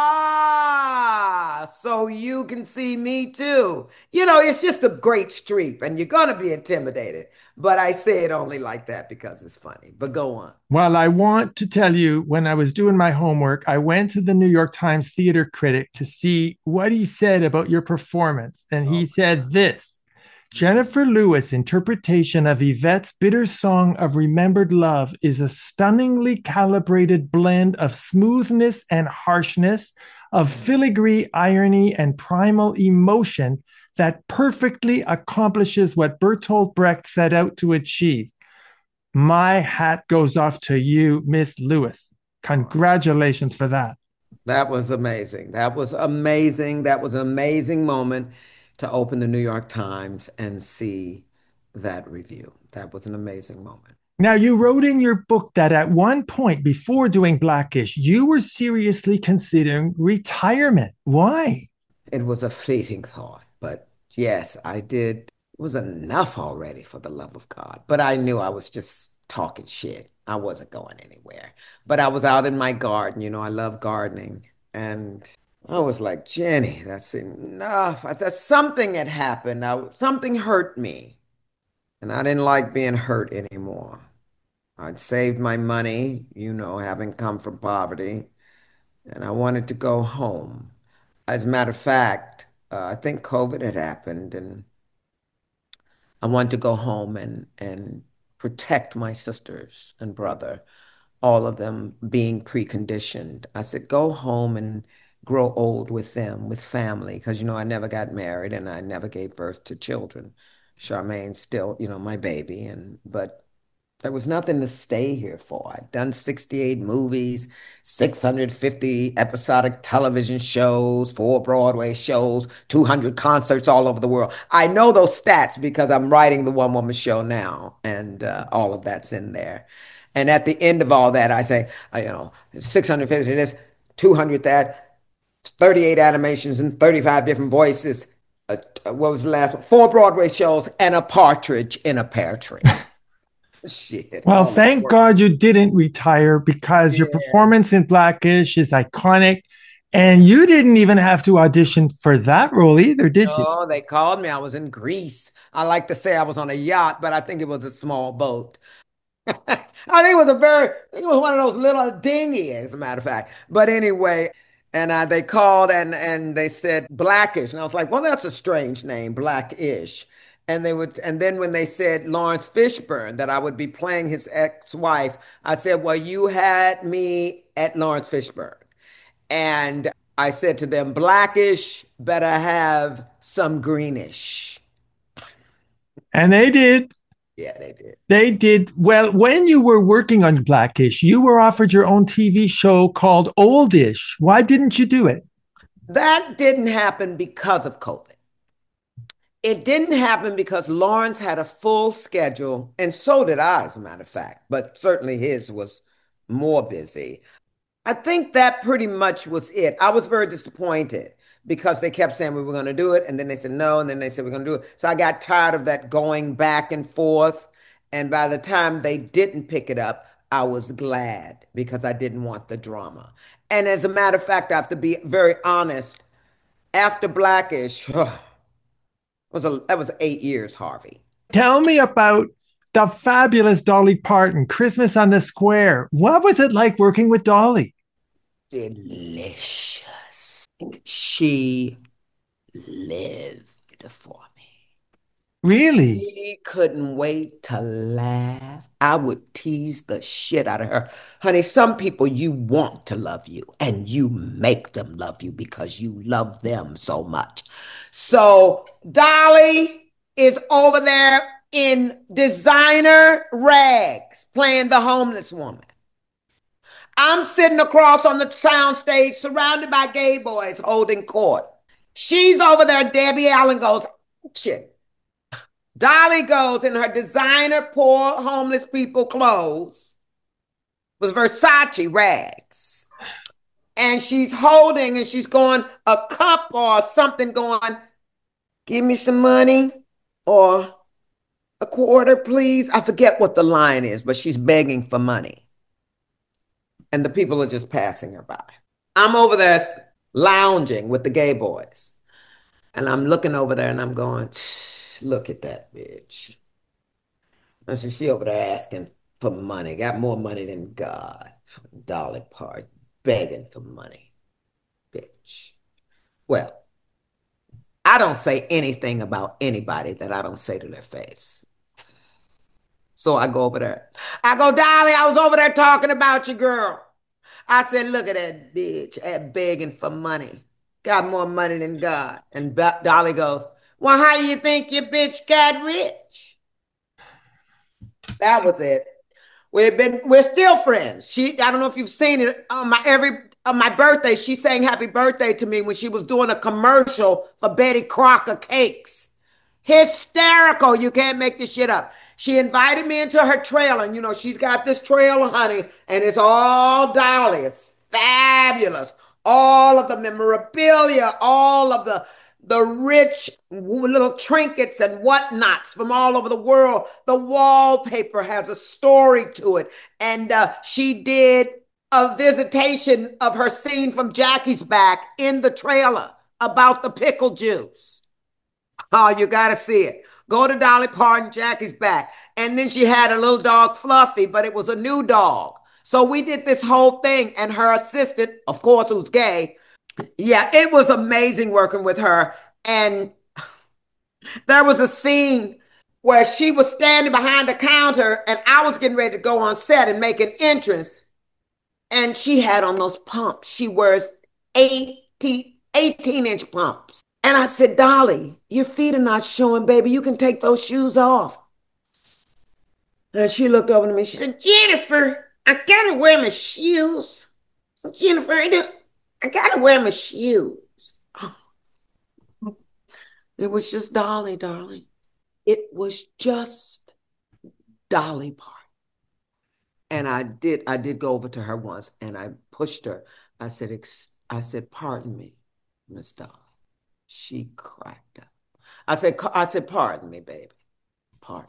ah, so you can see me too. You know, it's just a great streak, and you're going to be intimidated. But I say it only like that because it's funny. But go on. well, I want to tell you, when I was doing my homework, I went to the New York Times theater critic to see what he said about your performance. And he Oh, said this: Jennifer Lewis' interpretation of Yvette's bitter song of remembered love is a stunningly calibrated blend of smoothness and harshness, of filigree irony and primal emotion that perfectly accomplishes what Bertolt Brecht set out to achieve. My hat goes off to you, Miss Lewis. Congratulations for that. that was amazing. That was amazing. That was an amazing moment to open the New York Times and see that review. That was an amazing moment. Now, you wrote in your book that at one point before doing Blackish, you were seriously considering retirement. Why? It was a fleeting thought, but yes, I did. It was enough already for the love of God. But I knew I was just talking shit. I wasn't going anywhere. But I was out in my garden. You know, I love gardening. And I was like, Jenny, that's enough. I thought something had happened. Something hurt me. And I didn't like being hurt anymore. I'd saved my money, you know, having come from poverty, and I wanted to go home. As a matter of fact, I think COVID had happened, and I wanted to go home and protect my sisters and brother, all of them being preconditioned. I said, go home and grow old with them, with family, because you know I never got married and I never gave birth to children. Charmaine's still, you know, my baby, and but There was nothing to stay here for. I'd done 68 movies, 650 episodic television shows, 4 Broadway shows, 200 concerts all over the world. I know those stats because I'm writing the one woman show now, and all of that's in there. And at the end of all that, I say, 650 this, 200 that, 38 animations and 35 different voices. What was the last one? 4 Broadway shows and a partridge in a pear tree. Shit. Well, All that thank work. God you didn't retire because your Yeah. performance in Blackish is iconic. And you didn't even have to audition for that role either, did you? No, they called me. I was in Greece. I like to say I was on a yacht, but I think it was a small boat. I think it was one of those little dinghy, as a matter of fact. But anyway, and they called and they said Blackish, and I was like, well, that's a strange name, Blackish. And then when they said Lawrence Fishburne, that I would be playing his ex-wife, I said, well, you had me at Lawrence Fishburne. And I said to them, Blackish better have some greenish. And they did. Yeah, they did. They did. Well, when you were working on Blackish, you were offered your own TV show called Oldish. Why didn't you do it? That didn't happen because of COVID. It didn't happen because Lawrence had a full schedule, and so did I, as a matter of fact, but certainly his was more busy. I think that pretty much was it. I was very disappointed because they kept saying we were going to do it, and then they said no, and then they said we're going to do it. So I got tired of that going back and forth. And by the time they didn't pick it up, I was glad because I didn't want the drama. And as a matter of fact, I have to be very honest, after Blackish, that was 8 years, Harvey. Tell me about the fabulous Dolly Parton, Christmas on the Square. What was it like working with Dolly? Delicious. She lived for me. Really? She couldn't wait to laugh. I would tease the shit out of her. Honey, some people you want to love you and you make them love you because you love them so much. So Dolly is over there in designer rags playing the homeless woman. I'm sitting across on the soundstage surrounded by gay boys holding court. She's over there. Debbie Allen goes, shit. Dolly goes in her designer, poor, homeless people clothes, was Versace rags. And she's holding and she's going, a cup or something going, give me some money or a quarter, please. I forget what the line is, but she's begging for money. And the people are just passing her by. I'm over there lounging with the gay boys. And I'm looking over there and I'm going, look at that bitch. I said, she over there asking for money, got more money than God. Dolly Parton, begging for money, bitch. Well, I don't say anything about anybody that I don't say to their face. So I go over there. I go, Dolly, I was over there talking about you, girl. I said, look at that bitch begging for money. Got more money than God. And Dolly goes, well, how you think your bitch got rich? That was it. We're still friends. I don't know if you've seen it on my birthday. She sang happy birthday to me when she was doing a commercial for Betty Crocker cakes. Hysterical. You can't make this shit up. She invited me into her trailer, and she's got this trailer, honey, and it's all Dolly. It's fabulous. All of the memorabilia, all of the rich little trinkets and whatnots from all over the world. The wallpaper has a story to it. And she did a visitation of her scene from Jackie's Back in the trailer about the pickle juice. Oh, you got to see it. Go to Dolly Parton, Jackie's Back. And then she had a little dog, Fluffy, but it was a new dog. So we did this whole thing, and her assistant, of course, who's gay. Yeah, it was amazing working with her. And there was a scene where she was standing behind the counter, and I was getting ready to go on set and make an entrance. And she had on those pumps. She wears 18-inch pumps. And I said, Dolly, your feet are not showing, baby. You can take those shoes off. And she looked over to me. She said, Jennifer, I gotta wear my shoes. Jennifer, I gotta wear my shoes. Oh, it was just Dolly, darling. It was just Dolly Parton. And I did go over to her once and I pushed her. I said, pardon me, Miss Dolly. She cracked up. I said, pardon me, baby. Pardon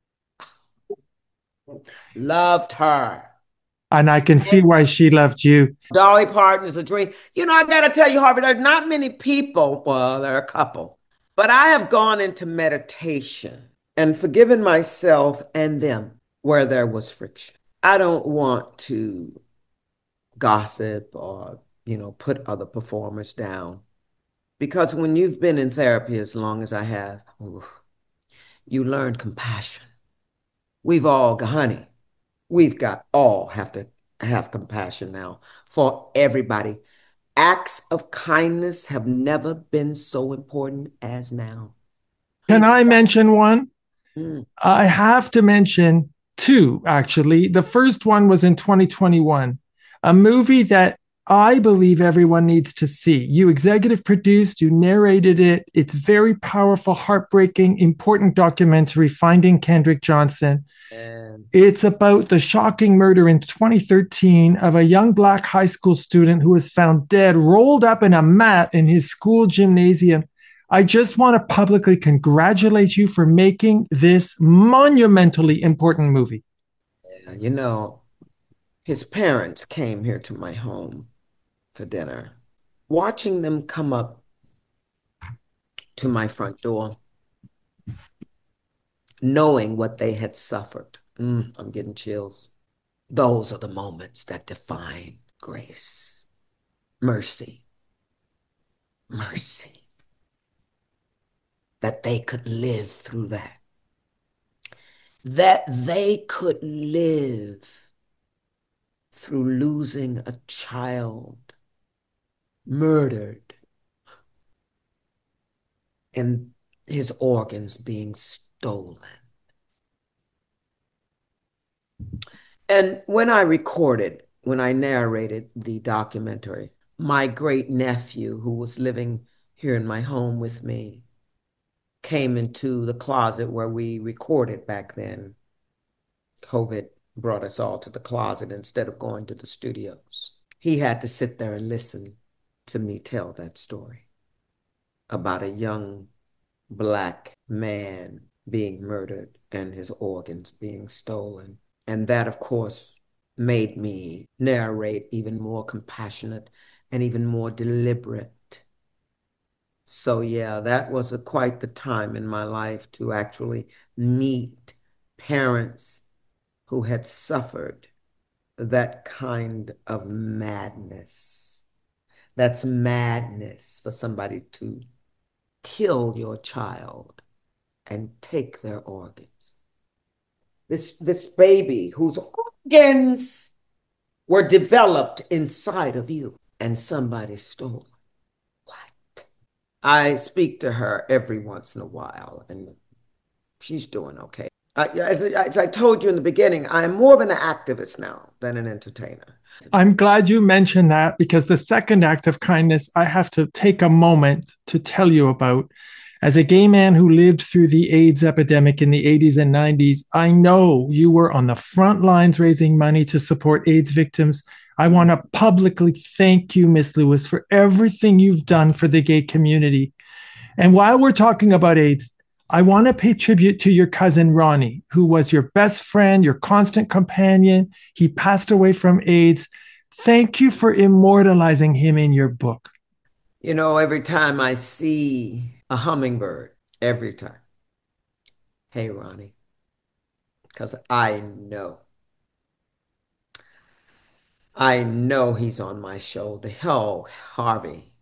me. Loved her. And I can see why she loved you. Dolly Parton is a dream. I got to tell you, Harvey, there are not many people, well, there are a couple, but I have gone into meditation and forgiven myself and them where there was friction. I don't want to gossip or, put other performers down because when you've been in therapy as long as I have, ooh, you learn compassion. We've all, honey, we've got all have to have compassion now for everybody. Acts of kindness have never been so important as now. Can I mention one? Mm. I have to mention two, actually. The first one was in 2021, a movie that I believe everyone needs to see. You executive produced, you narrated it. It's very powerful, heartbreaking, important documentary, Finding Kendrick Johnson. And It's about the shocking murder in 2013 of a young Black high school student who was found dead, rolled up in a mat in his school gymnasium. I just want to publicly congratulate you for making this monumentally important movie. you know, his parents came here to my home for dinner. Watching them come up to my front door, knowing what they had suffered. I'm getting chills. Those are the moments that define grace, mercy, mercy, that they could live through that they could live through losing a child murdered and his organs being stolen. And when I narrated the documentary, my great nephew, who was living here in my home with me, came into the closet where we recorded back then. COVID brought us all to the closet instead of going to the studios. He had to sit there and listen to me tell that story about a young Black man being murdered and his organs being stolen. And that, of course, made me narrate even more compassionate and even more deliberate. So, yeah, that was quite the time in my life to actually meet parents who had suffered that kind of madness. That's madness for somebody to kill your child and take their organs. This baby whose organs were developed inside of you and somebody stole. What? I speak to her every once in a while and she's doing okay. As I told you in the beginning, I am more of an activist now than an entertainer. I'm glad you mentioned that because the second act of kindness I have to take a moment to tell you about. As a gay man who lived through the AIDS epidemic in the 80s and 90s, I know you were on the front lines raising money to support AIDS victims. I want to publicly thank you, Miss Lewis, for everything you've done for the gay community. And while we're talking about AIDS, I want to pay tribute to your cousin Ronnie, who was your best friend, your constant companion. He passed away from AIDS. Thank you for immortalizing him in your book. Every time I see a hummingbird, every time, hey, Ronnie, because I know he's on my shoulder. Oh, Harvey,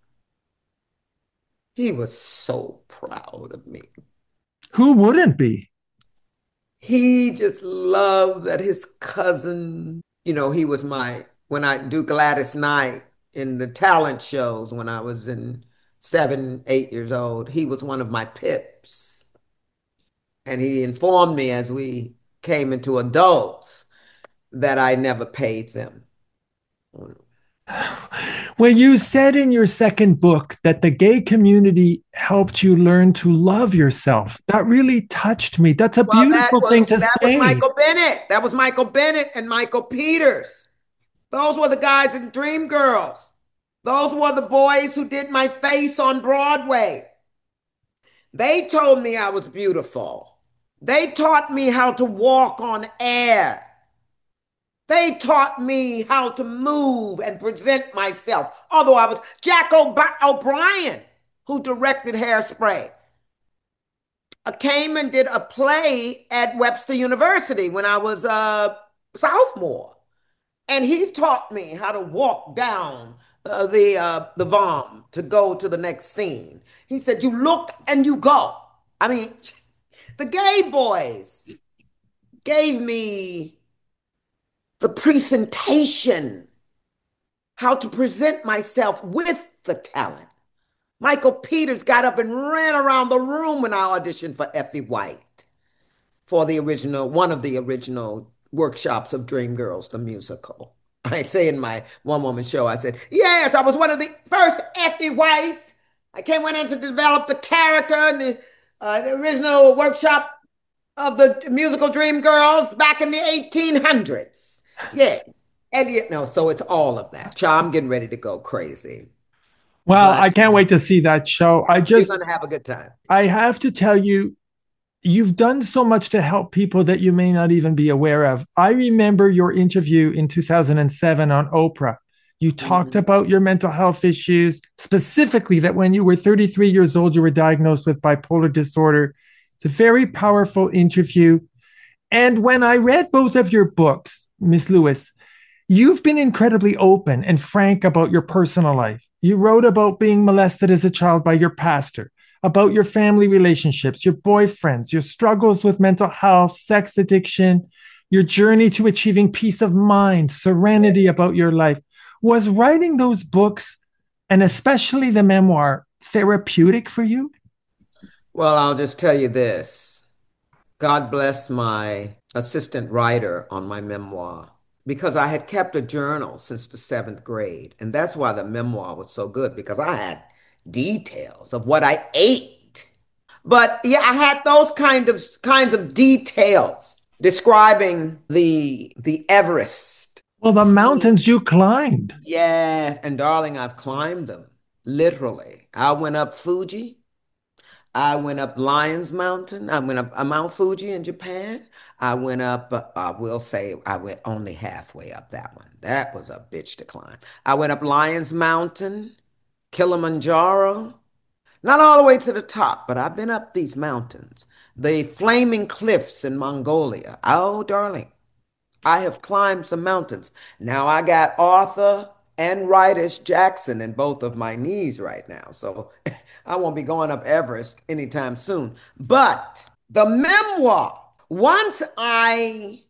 he was so proud of me. Who wouldn't be? He just loved that his cousin, he was when I do Gladys Knight in the talent shows when I was in 7, 8 years old, he was one of my pips. And he informed me as we came into adults that I never paid them. Well, you said in your second book that the gay community helped you learn to love yourself. That really touched me. That's a Well, that beautiful thing was to that was say. Michael Bennett. That was Michael Bennett and Michael Peters. Those were the guys in Dreamgirls. Those were the boys who did my face on Broadway. They told me I was beautiful. They taught me how to walk on air. They taught me how to move and present myself. Although I was Jack O'Brien, who directed Hairspray, came and did a play at Webster University when I was a sophomore. And he taught me how to walk down the vom to go to the next scene. He said, "You look and you go." I mean, the gay boys gave me the presentation, how to present myself with the talent. Michael Peters got up and ran around the room when I auditioned for Effie White for the original, one of the original workshops of Dreamgirls, the musical. I say in my one woman show, I said, yes, I was one of the first Effie Whites. Went in to develop the character in the original workshop of the musical Dreamgirls back in the 1800s. Yeah. And so it's all of that. Child, I'm getting ready to go crazy. Well, But I can't wait to see that show. you're going to have a good time. I have to tell you, you've done so much to help people that you may not even be aware of. I remember your interview in 2007 on Oprah. You talked about your mental health issues, specifically that when you were 33 years old, you were diagnosed with bipolar disorder. It's a very powerful interview. And when I read both of your books, Miss Lewis, you've been incredibly open and frank about your personal life. You wrote about being molested as a child by your pastor, about your family relationships, your boyfriends, your struggles with mental health, sex addiction, your journey to achieving peace of mind, serenity about your life. Was writing those books, and especially the memoir, therapeutic for you? Well, I'll just tell you this. God bless my assistant writer on my memoir because I had kept a journal since the seventh grade. And that's why the memoir was so good because I had details of what I ate. But yeah, I had those kinds of details describing the Everest. Well, the mountains you climbed. Yes, and darling, I've climbed them literally. I went up Fuji. I went up Lions Mountain. I went up Mount Fuji in Japan. I went up, I will say I went only halfway up that one. That was a bitch to climb. I went up Lions Mountain, Kilimanjaro, not all the way to the top, but I've been up these mountains. The Flaming Cliffs in Mongolia. Oh, darling, I have climbed some mountains. Now I got Arthur and Ritis Jackson in both of my knees right now. So I won't be going up Everest anytime soon. But the memoir, once I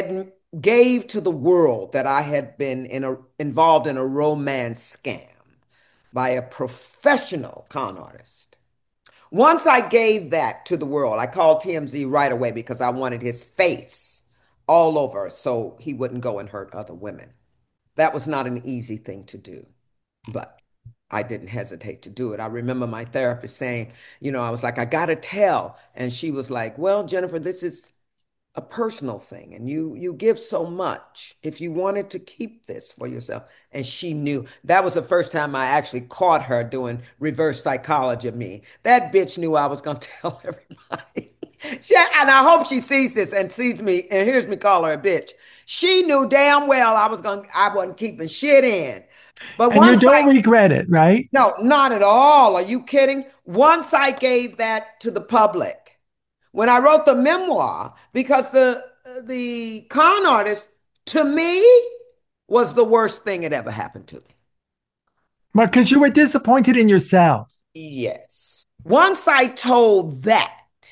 gave to the world that I had been involved in a romance scam by a professional con artist. Once I gave that to the world, I called TMZ right away because I wanted his face all over so he wouldn't go and hurt other women. That was not an easy thing to do, but I didn't hesitate to do it. I remember my therapist saying, I was like, I got to tell. And she was like, well, Jennifer, this is a personal thing and you give so much if you wanted to keep this for yourself. And she knew. That was the first time I actually caught her doing reverse psychology of me. That bitch knew I was going to tell everybody. And I hope she sees this and sees me and hears me call her a bitch. She knew damn well I wasn't keeping shit in. But and you don't regret it, right? No, not at all. Are you kidding? Once I gave that to the public, when I wrote the memoir, because the con artist to me was the worst thing that ever happened to me. Because you were disappointed in yourself. Yes. Once I told that,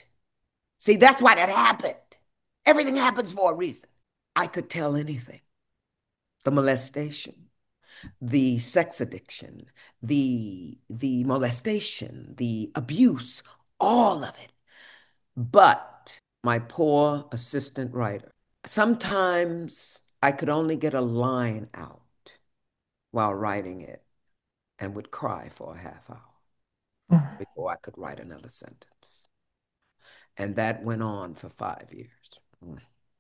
see, that's why that happened. Everything happens for a reason. I could tell anything. The molestation, the sex addiction, the molestation, the abuse, all of it. But My poor assistant writer. Sometimes I could only get a line out while writing it and would cry for a half hour before I could write another sentence. And that went on for 5 years. Mm.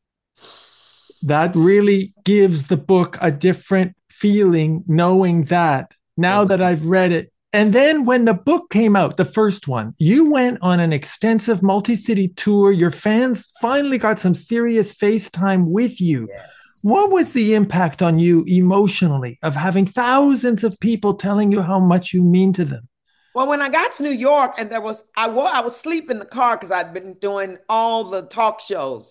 That really gives the book a different feeling knowing that It now was that I've read it. And then when the book came out, the first one, you went on an extensive multi city tour. Your fans finally got some serious FaceTime with you. yes. What was the impact on you emotionally of having thousands of people telling you how much you mean to them? Well, when I got to New York, and I was asleep in the car because I'd been doing all the talk shows,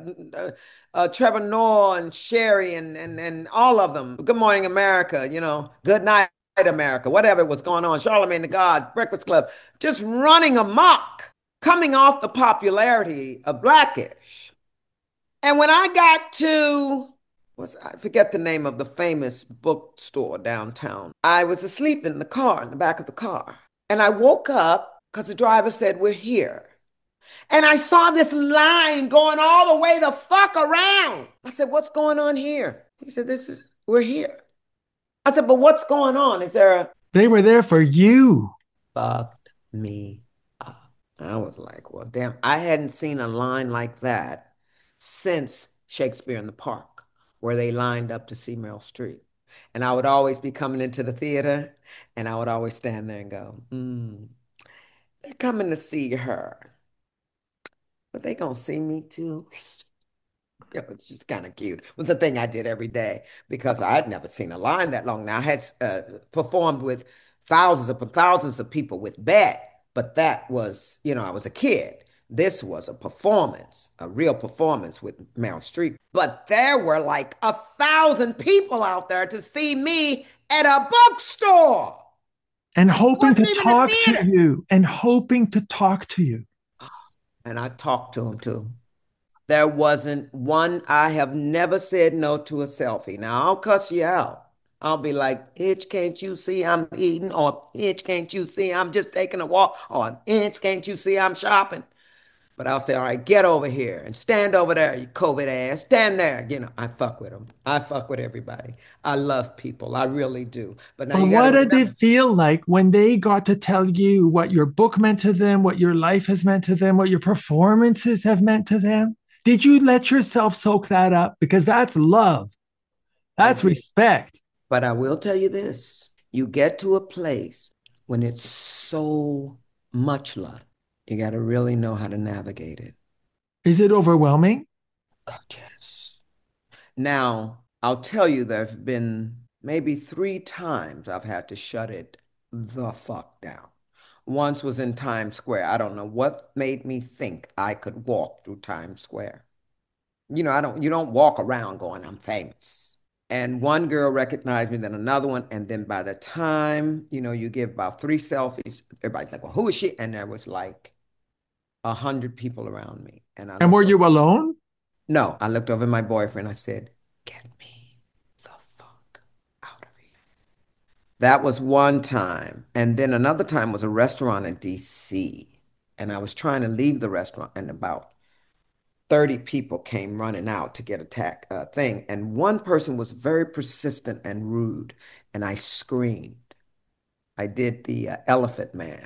Trevor Noah and Sherry and all of them. Good Morning America, Good Night America, whatever was going on. Charlemagne the God, Breakfast Club, just running amok, coming off the popularity of Blackish. And when I got to I forget the name of the famous bookstore downtown. I was asleep in the car, in the back of the car. And I woke up because the driver said, "We're here." And I saw this line going all the way the fuck around. I said, "What's going on here?" He said, we're here." I said, "But what's going on? Is there a They were there for you. fucked me up?" I was like, well, damn, I hadn't seen a line like that since Shakespeare in the Park, where they lined up to see Meryl Streep. And I would always be coming into the theater and I would always stand there and go, they're coming to see her, but they gonna see me too. It's just kind of cute. It was a thing I did every day because I'd never seen a line that long. Now I had performed with thousands of people with Bet, but that was, I was a kid. This was a performance, a real performance with Meryl Streep. But there were like 1,000 people out there to see me at a bookstore. And It hoping to wasn't even a talk to theater. you and hoping to talk to you. And I talked to them too. There wasn't one. I have never said no to a selfie. Now I'll cuss you out. I'll be like, "Itch, can't you see I'm eating?" Or, "Itch, can't you see I'm just taking a walk?" Or, "Itch, can't you see I'm shopping?" But I'll say, "All right, get over here and stand over there, you COVID ass. Stand there." I fuck with them. I fuck with everybody. I love people. I really do. But now But you got to what did it remember, feel like when they got to tell you what your book meant to them, what your life has meant to them, what your performances have meant to them? Did you let yourself soak that up? Because that's love, I that's did. respect. But I will tell you this, you get to a place when it's so much love, you got to really know how to navigate it. Is it overwhelming? God, yes. Now, I'll tell you, there have been maybe 3 times I've had to shut it the fuck down. Once was in Times Square. I don't know what made me think I could walk through Times Square. You don't walk around going, "I'm famous." And one girl recognized me, then another one. And then by the time, you give about 3 selfies, everybody's like, "Well, who is she?" And there was like 100 people around me. And I And were looked over. you alone? No, I looked over at my boyfriend. I said, "Get me the fuck out of here." That was one time. And then another time was a restaurant in DC. And I was trying to leave the restaurant, and about 30 people came running out to get a thing. And one person was very persistent and rude. And I screamed. I did the Elephant Man.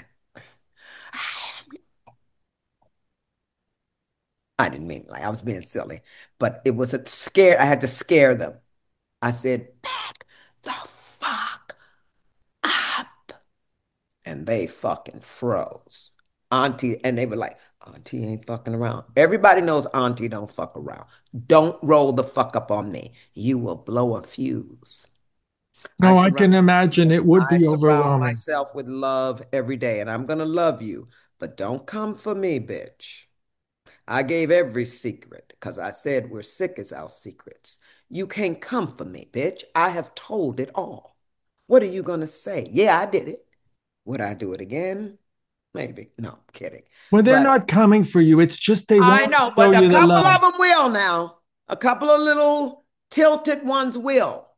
I didn't mean like I was being silly, but it was a scare. I had to scare them. I said, "Back the fuck up." And they fucking froze. Auntie, and they were like, "Auntie ain't fucking around." Everybody knows Auntie don't fuck around. Don't roll the fuck up on me. You will blow a fuse. I No, I surround can imagine it would I be surround overwhelming. myself with love every day, and I'm gonna love you, but don't come for me, bitch. I gave every secret because I said we're sick as our secrets. You can't come for me, bitch. I have told it all. What are you gonna say? Yeah, I did it. Would I do it again? Maybe. No, I'm kidding. Well, they're But not coming for you. It's just they I want to know, show but a you the couple love. of them will now. A couple of little tilted ones will.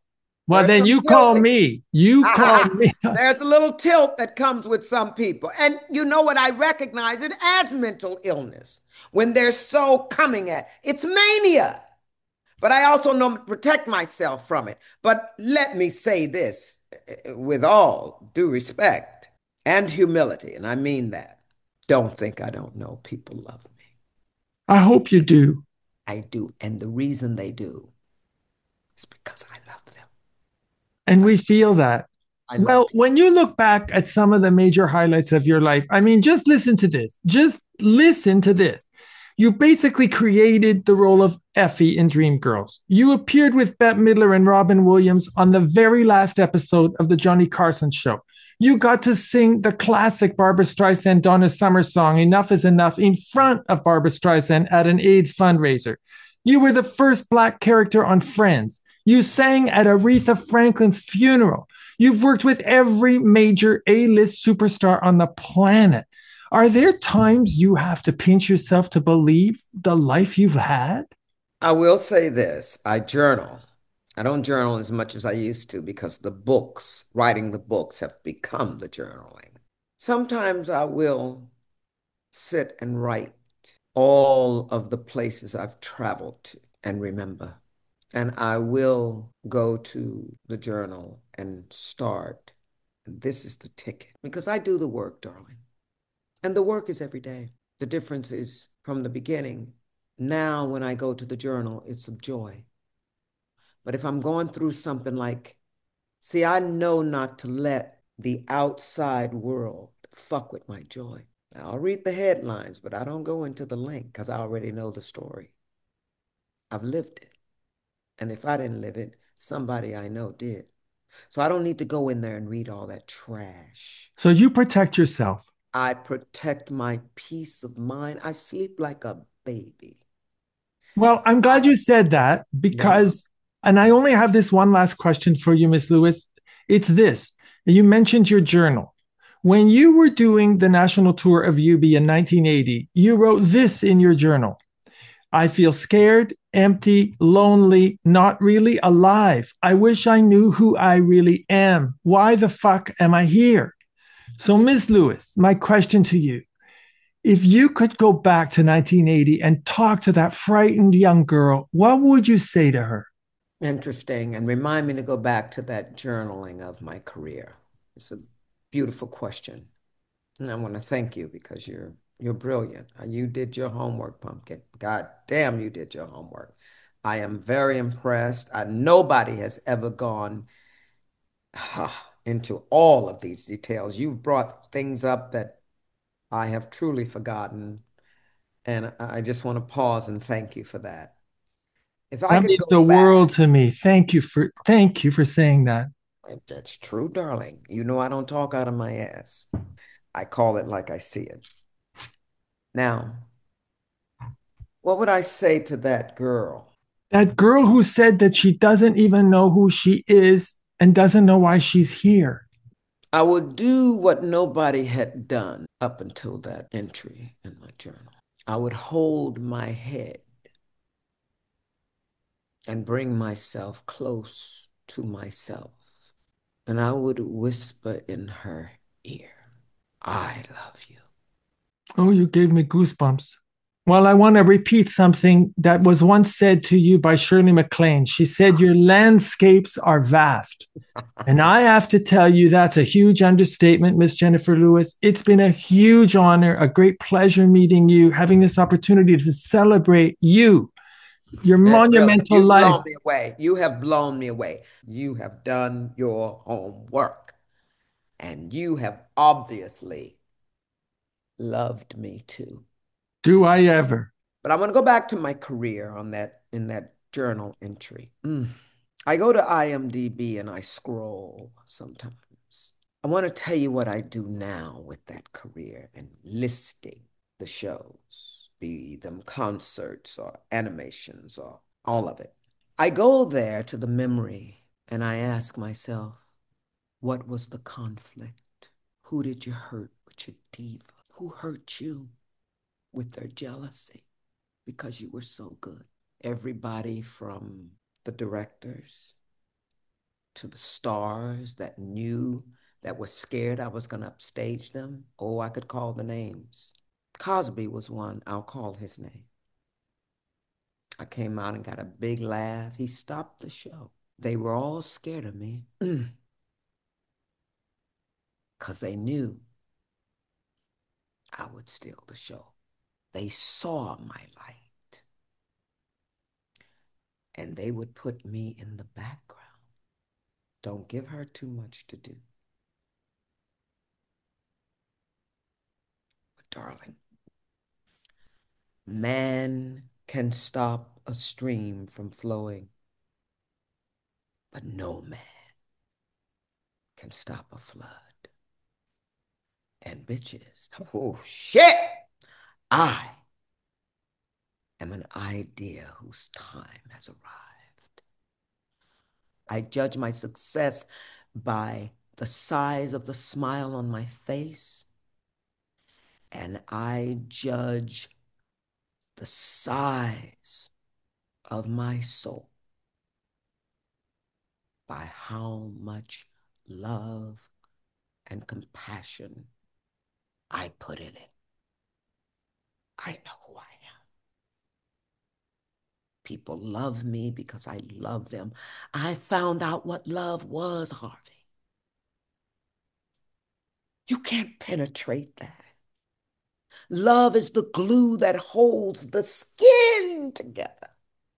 Well, then some you call tilting. me. You call me. There's a little tilt that comes with some people. And you know what? I recognize it as mental illness when they're so coming at it's mania. But I also know to protect myself from it. But let me say this with all due respect and humility, and I mean that. Don't think I don't know people love me. I hope you do. I do. And the reason they do is because I love them. And we feel that. I love Well, people. when you look back at some of the major highlights of your life, I mean, just listen to this. Just listen to this. You basically created the role of Effie in Dreamgirls. You appeared with Bette Midler and Robin Williams on the very last episode of The Johnny Carson Show. You got to sing the classic Barbra Streisand Donna Summer song, Enough is Enough, in front of Barbra Streisand at an AIDS fundraiser. You were the first Black character on Friends. You sang at Aretha Franklin's funeral. You've worked with every major A-list superstar on the planet. Are there times you have to pinch yourself to believe the life you've had? I will say this. I journal. I don't journal as much as I used to because the books, writing the books, have become the journaling. Sometimes I will sit and write all of the places I've traveled to and remember. And I will go to the journal and start. And this is the ticket because I do the work, darling. And the work is every day. The difference is from the beginning. Now, when I go to the journal, it's of joy. But if I'm going through something like, see, I know not to let the outside world fuck with my joy. Now, I'll read the headlines, but I don't go into the link because I already know the story. I've lived it. And if I didn't live it, somebody I know did. So I don't need to go in there and read all that trash. So you protect yourself. I protect my peace of mind. I sleep like a baby. Well, I'm glad you said that Yeah. because, and I only have this one last question for you, Miss Lewis. It's this. You mentioned your journal. When you were doing the national tour of UB in 1980, you wrote this in your journal. I feel scared, empty, lonely, not really alive. I wish I knew who I really am. Why the fuck am I here? So, Ms. Lewis, my question to you, if you could go back to 1980 and talk to that frightened young girl, what would you say to her? Interesting. And remind me to go back to that journaling of my career. It's a beautiful question. And I want to thank you because you're brilliant. You did your homework, Pumpkin. God damn, you did your homework. I am very impressed. Nobody has ever gone into all of these details. You've brought things up that I have truly forgotten. And I just want to pause and thank you for that. If I That could means go the back, world to me. Thank you for saying that. that's true, darling. You know I don't talk out of my ass. I call it like I see it. Now, what would I say to that girl? That girl who said that she doesn't even know who she is and doesn't know why she's here. I would do what nobody had done up until that entry in my journal. I would hold my head and bring myself close to myself. And I would whisper in her ear, I love you. Oh, you gave me goosebumps. Well, I want to repeat something that was once said to you by Shirley MacLaine. She said, your landscapes are vast. And I have to tell you, that's a huge understatement, Miss Jennifer Lewis. It's been a huge honor, a great pleasure meeting you, having this opportunity to celebrate you, your It really, monumental you've life. blown me away. You have blown me away. You have done your homework. And you have obviously loved me too. Do I ever? But I want to go back to my career on that in that journal entry. I go to IMDb and I scroll sometimes. I want to tell you what I do now with that career and listing the shows, be them concerts or animations or all of it. I go there to the memory and I ask myself, what was the conflict? Who did you hurt with your diva? Who hurt you with their jealousy because you were so good? Everybody from the directors to the stars that knew, that were scared I was going to upstage them. Oh, I could call the names. Cosby was one. I'll call his name. I came out and got a big laugh. He stopped the show. They were all scared of me because they knew I would steal the show. They saw my light, and they would put me in the background. Don't give her too much to do. But darling, man can stop a stream from flowing, but no man can stop a flood. And bitches, oh shit, I am an idea whose time has arrived. I judge my success by the size of the smile on my face, and I judge the size of my soul by how much love and compassion I put in it. I know who I am. People love me because I love them. I found out what love was, Harvey. You can't penetrate that. Love is the glue that holds the skin together.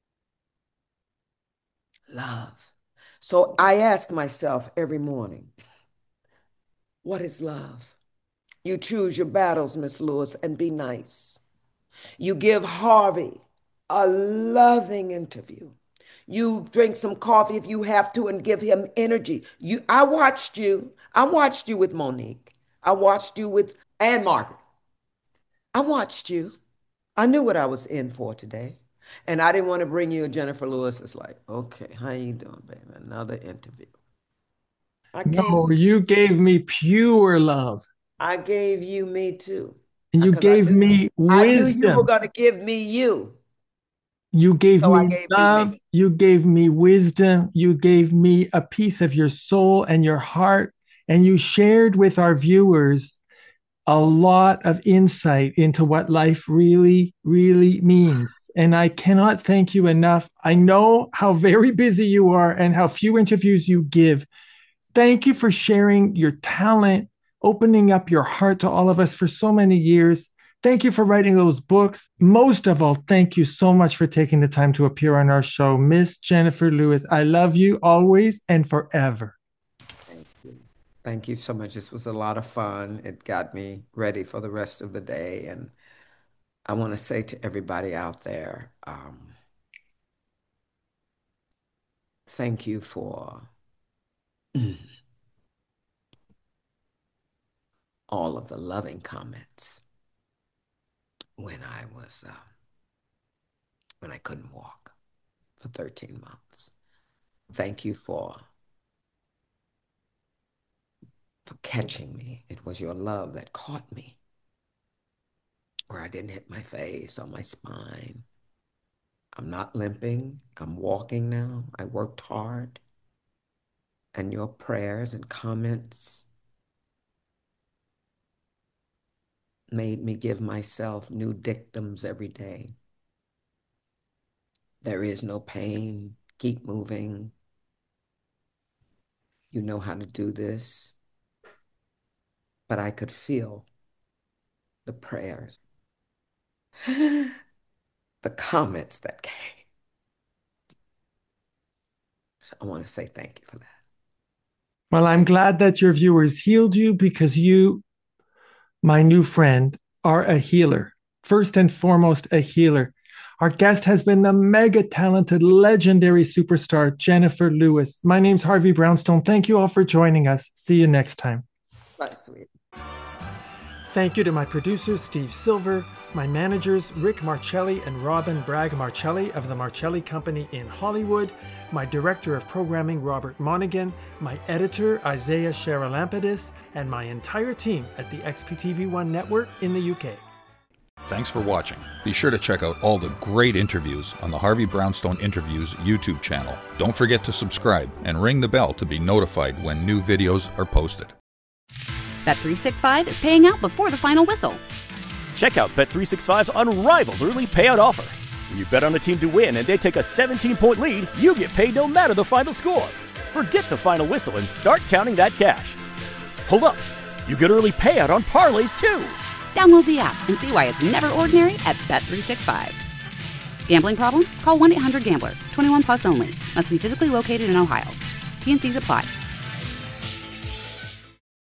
Love. So I ask myself every morning, what is love? You choose your battles, Miss Lewis, and be nice. You give Harvey a loving interview. You drink some coffee if you have to and give him energy. I watched you. I watched you with Monique. I watched you with Ann Margaret. I watched you. I knew what I was in for today. And I didn't want to bring you a Jennifer Lewis. It's like, okay, how you doing, baby? Another interview. No, you gave me pure love. I gave you me too. And you gave me wisdom. I knew you were going to give me you. You gave me love. You gave me wisdom. You gave me a piece of your soul and your heart. And you shared with our viewers a lot of insight into what life really, really means. And I cannot thank you enough. I know how very busy you are and how few interviews you give. Thank you for sharing your talent, opening up your heart to all of us for so many years. Thank you for writing those books. Most of all, thank you so much for taking the time to appear on our show. Miss Jennifer Lewis, I love you always and forever. Thank you. Thank you so much. This was a lot of fun. It got me ready for the rest of the day. And I want to say to everybody out there, thank you for all of the loving comments when I couldn't walk for 13 months. Thank you for catching me. It was your love that caught me, where I didn't hit my face or my spine. I'm not limping. I'm walking now. I worked hard. And your prayers and comments made me give myself new dictums every day. There is no pain. Keep moving. You know how to do this. But I could feel the prayers, the comments that came. So I want to say thank you for that. Well, I'm glad that your viewers healed you, because you, my new friend, are a healer. First and foremost, a healer. Our guest has been the mega talented, legendary superstar, Jennifer Lewis. My name's Harvey Brownstone. Thank you all for joining us. See you next time. Bye, sweet. Thank you to my producers, Steve Silver, my managers, Rick Marcelli and Robin Bragg Marcelli of the Marcelli Company in Hollywood, my director of programming, Robert Monaghan, my editor, Isaiah Sharalampidis, and my entire team at the XPTV1 network in the UK. Thanks for watching. Be sure to check out all the great interviews on the Harvey Brownstone Interviews YouTube channel. Don't forget to subscribe and ring the bell to be notified when new videos are posted. Bet365 is paying out before the final whistle. Check out Bet365's unrivaled early payout offer. When you bet on a team to win and they take a 17-point lead, you get paid no matter the final score. Forget the final whistle and start counting that cash. Hold up. You get early payout on parlays, too. Download the app and see why it's never ordinary at Bet365. Gambling problem? Call 1-800-GAMBLER. 21 plus only. Must be physically located in Ohio. T&Cs apply.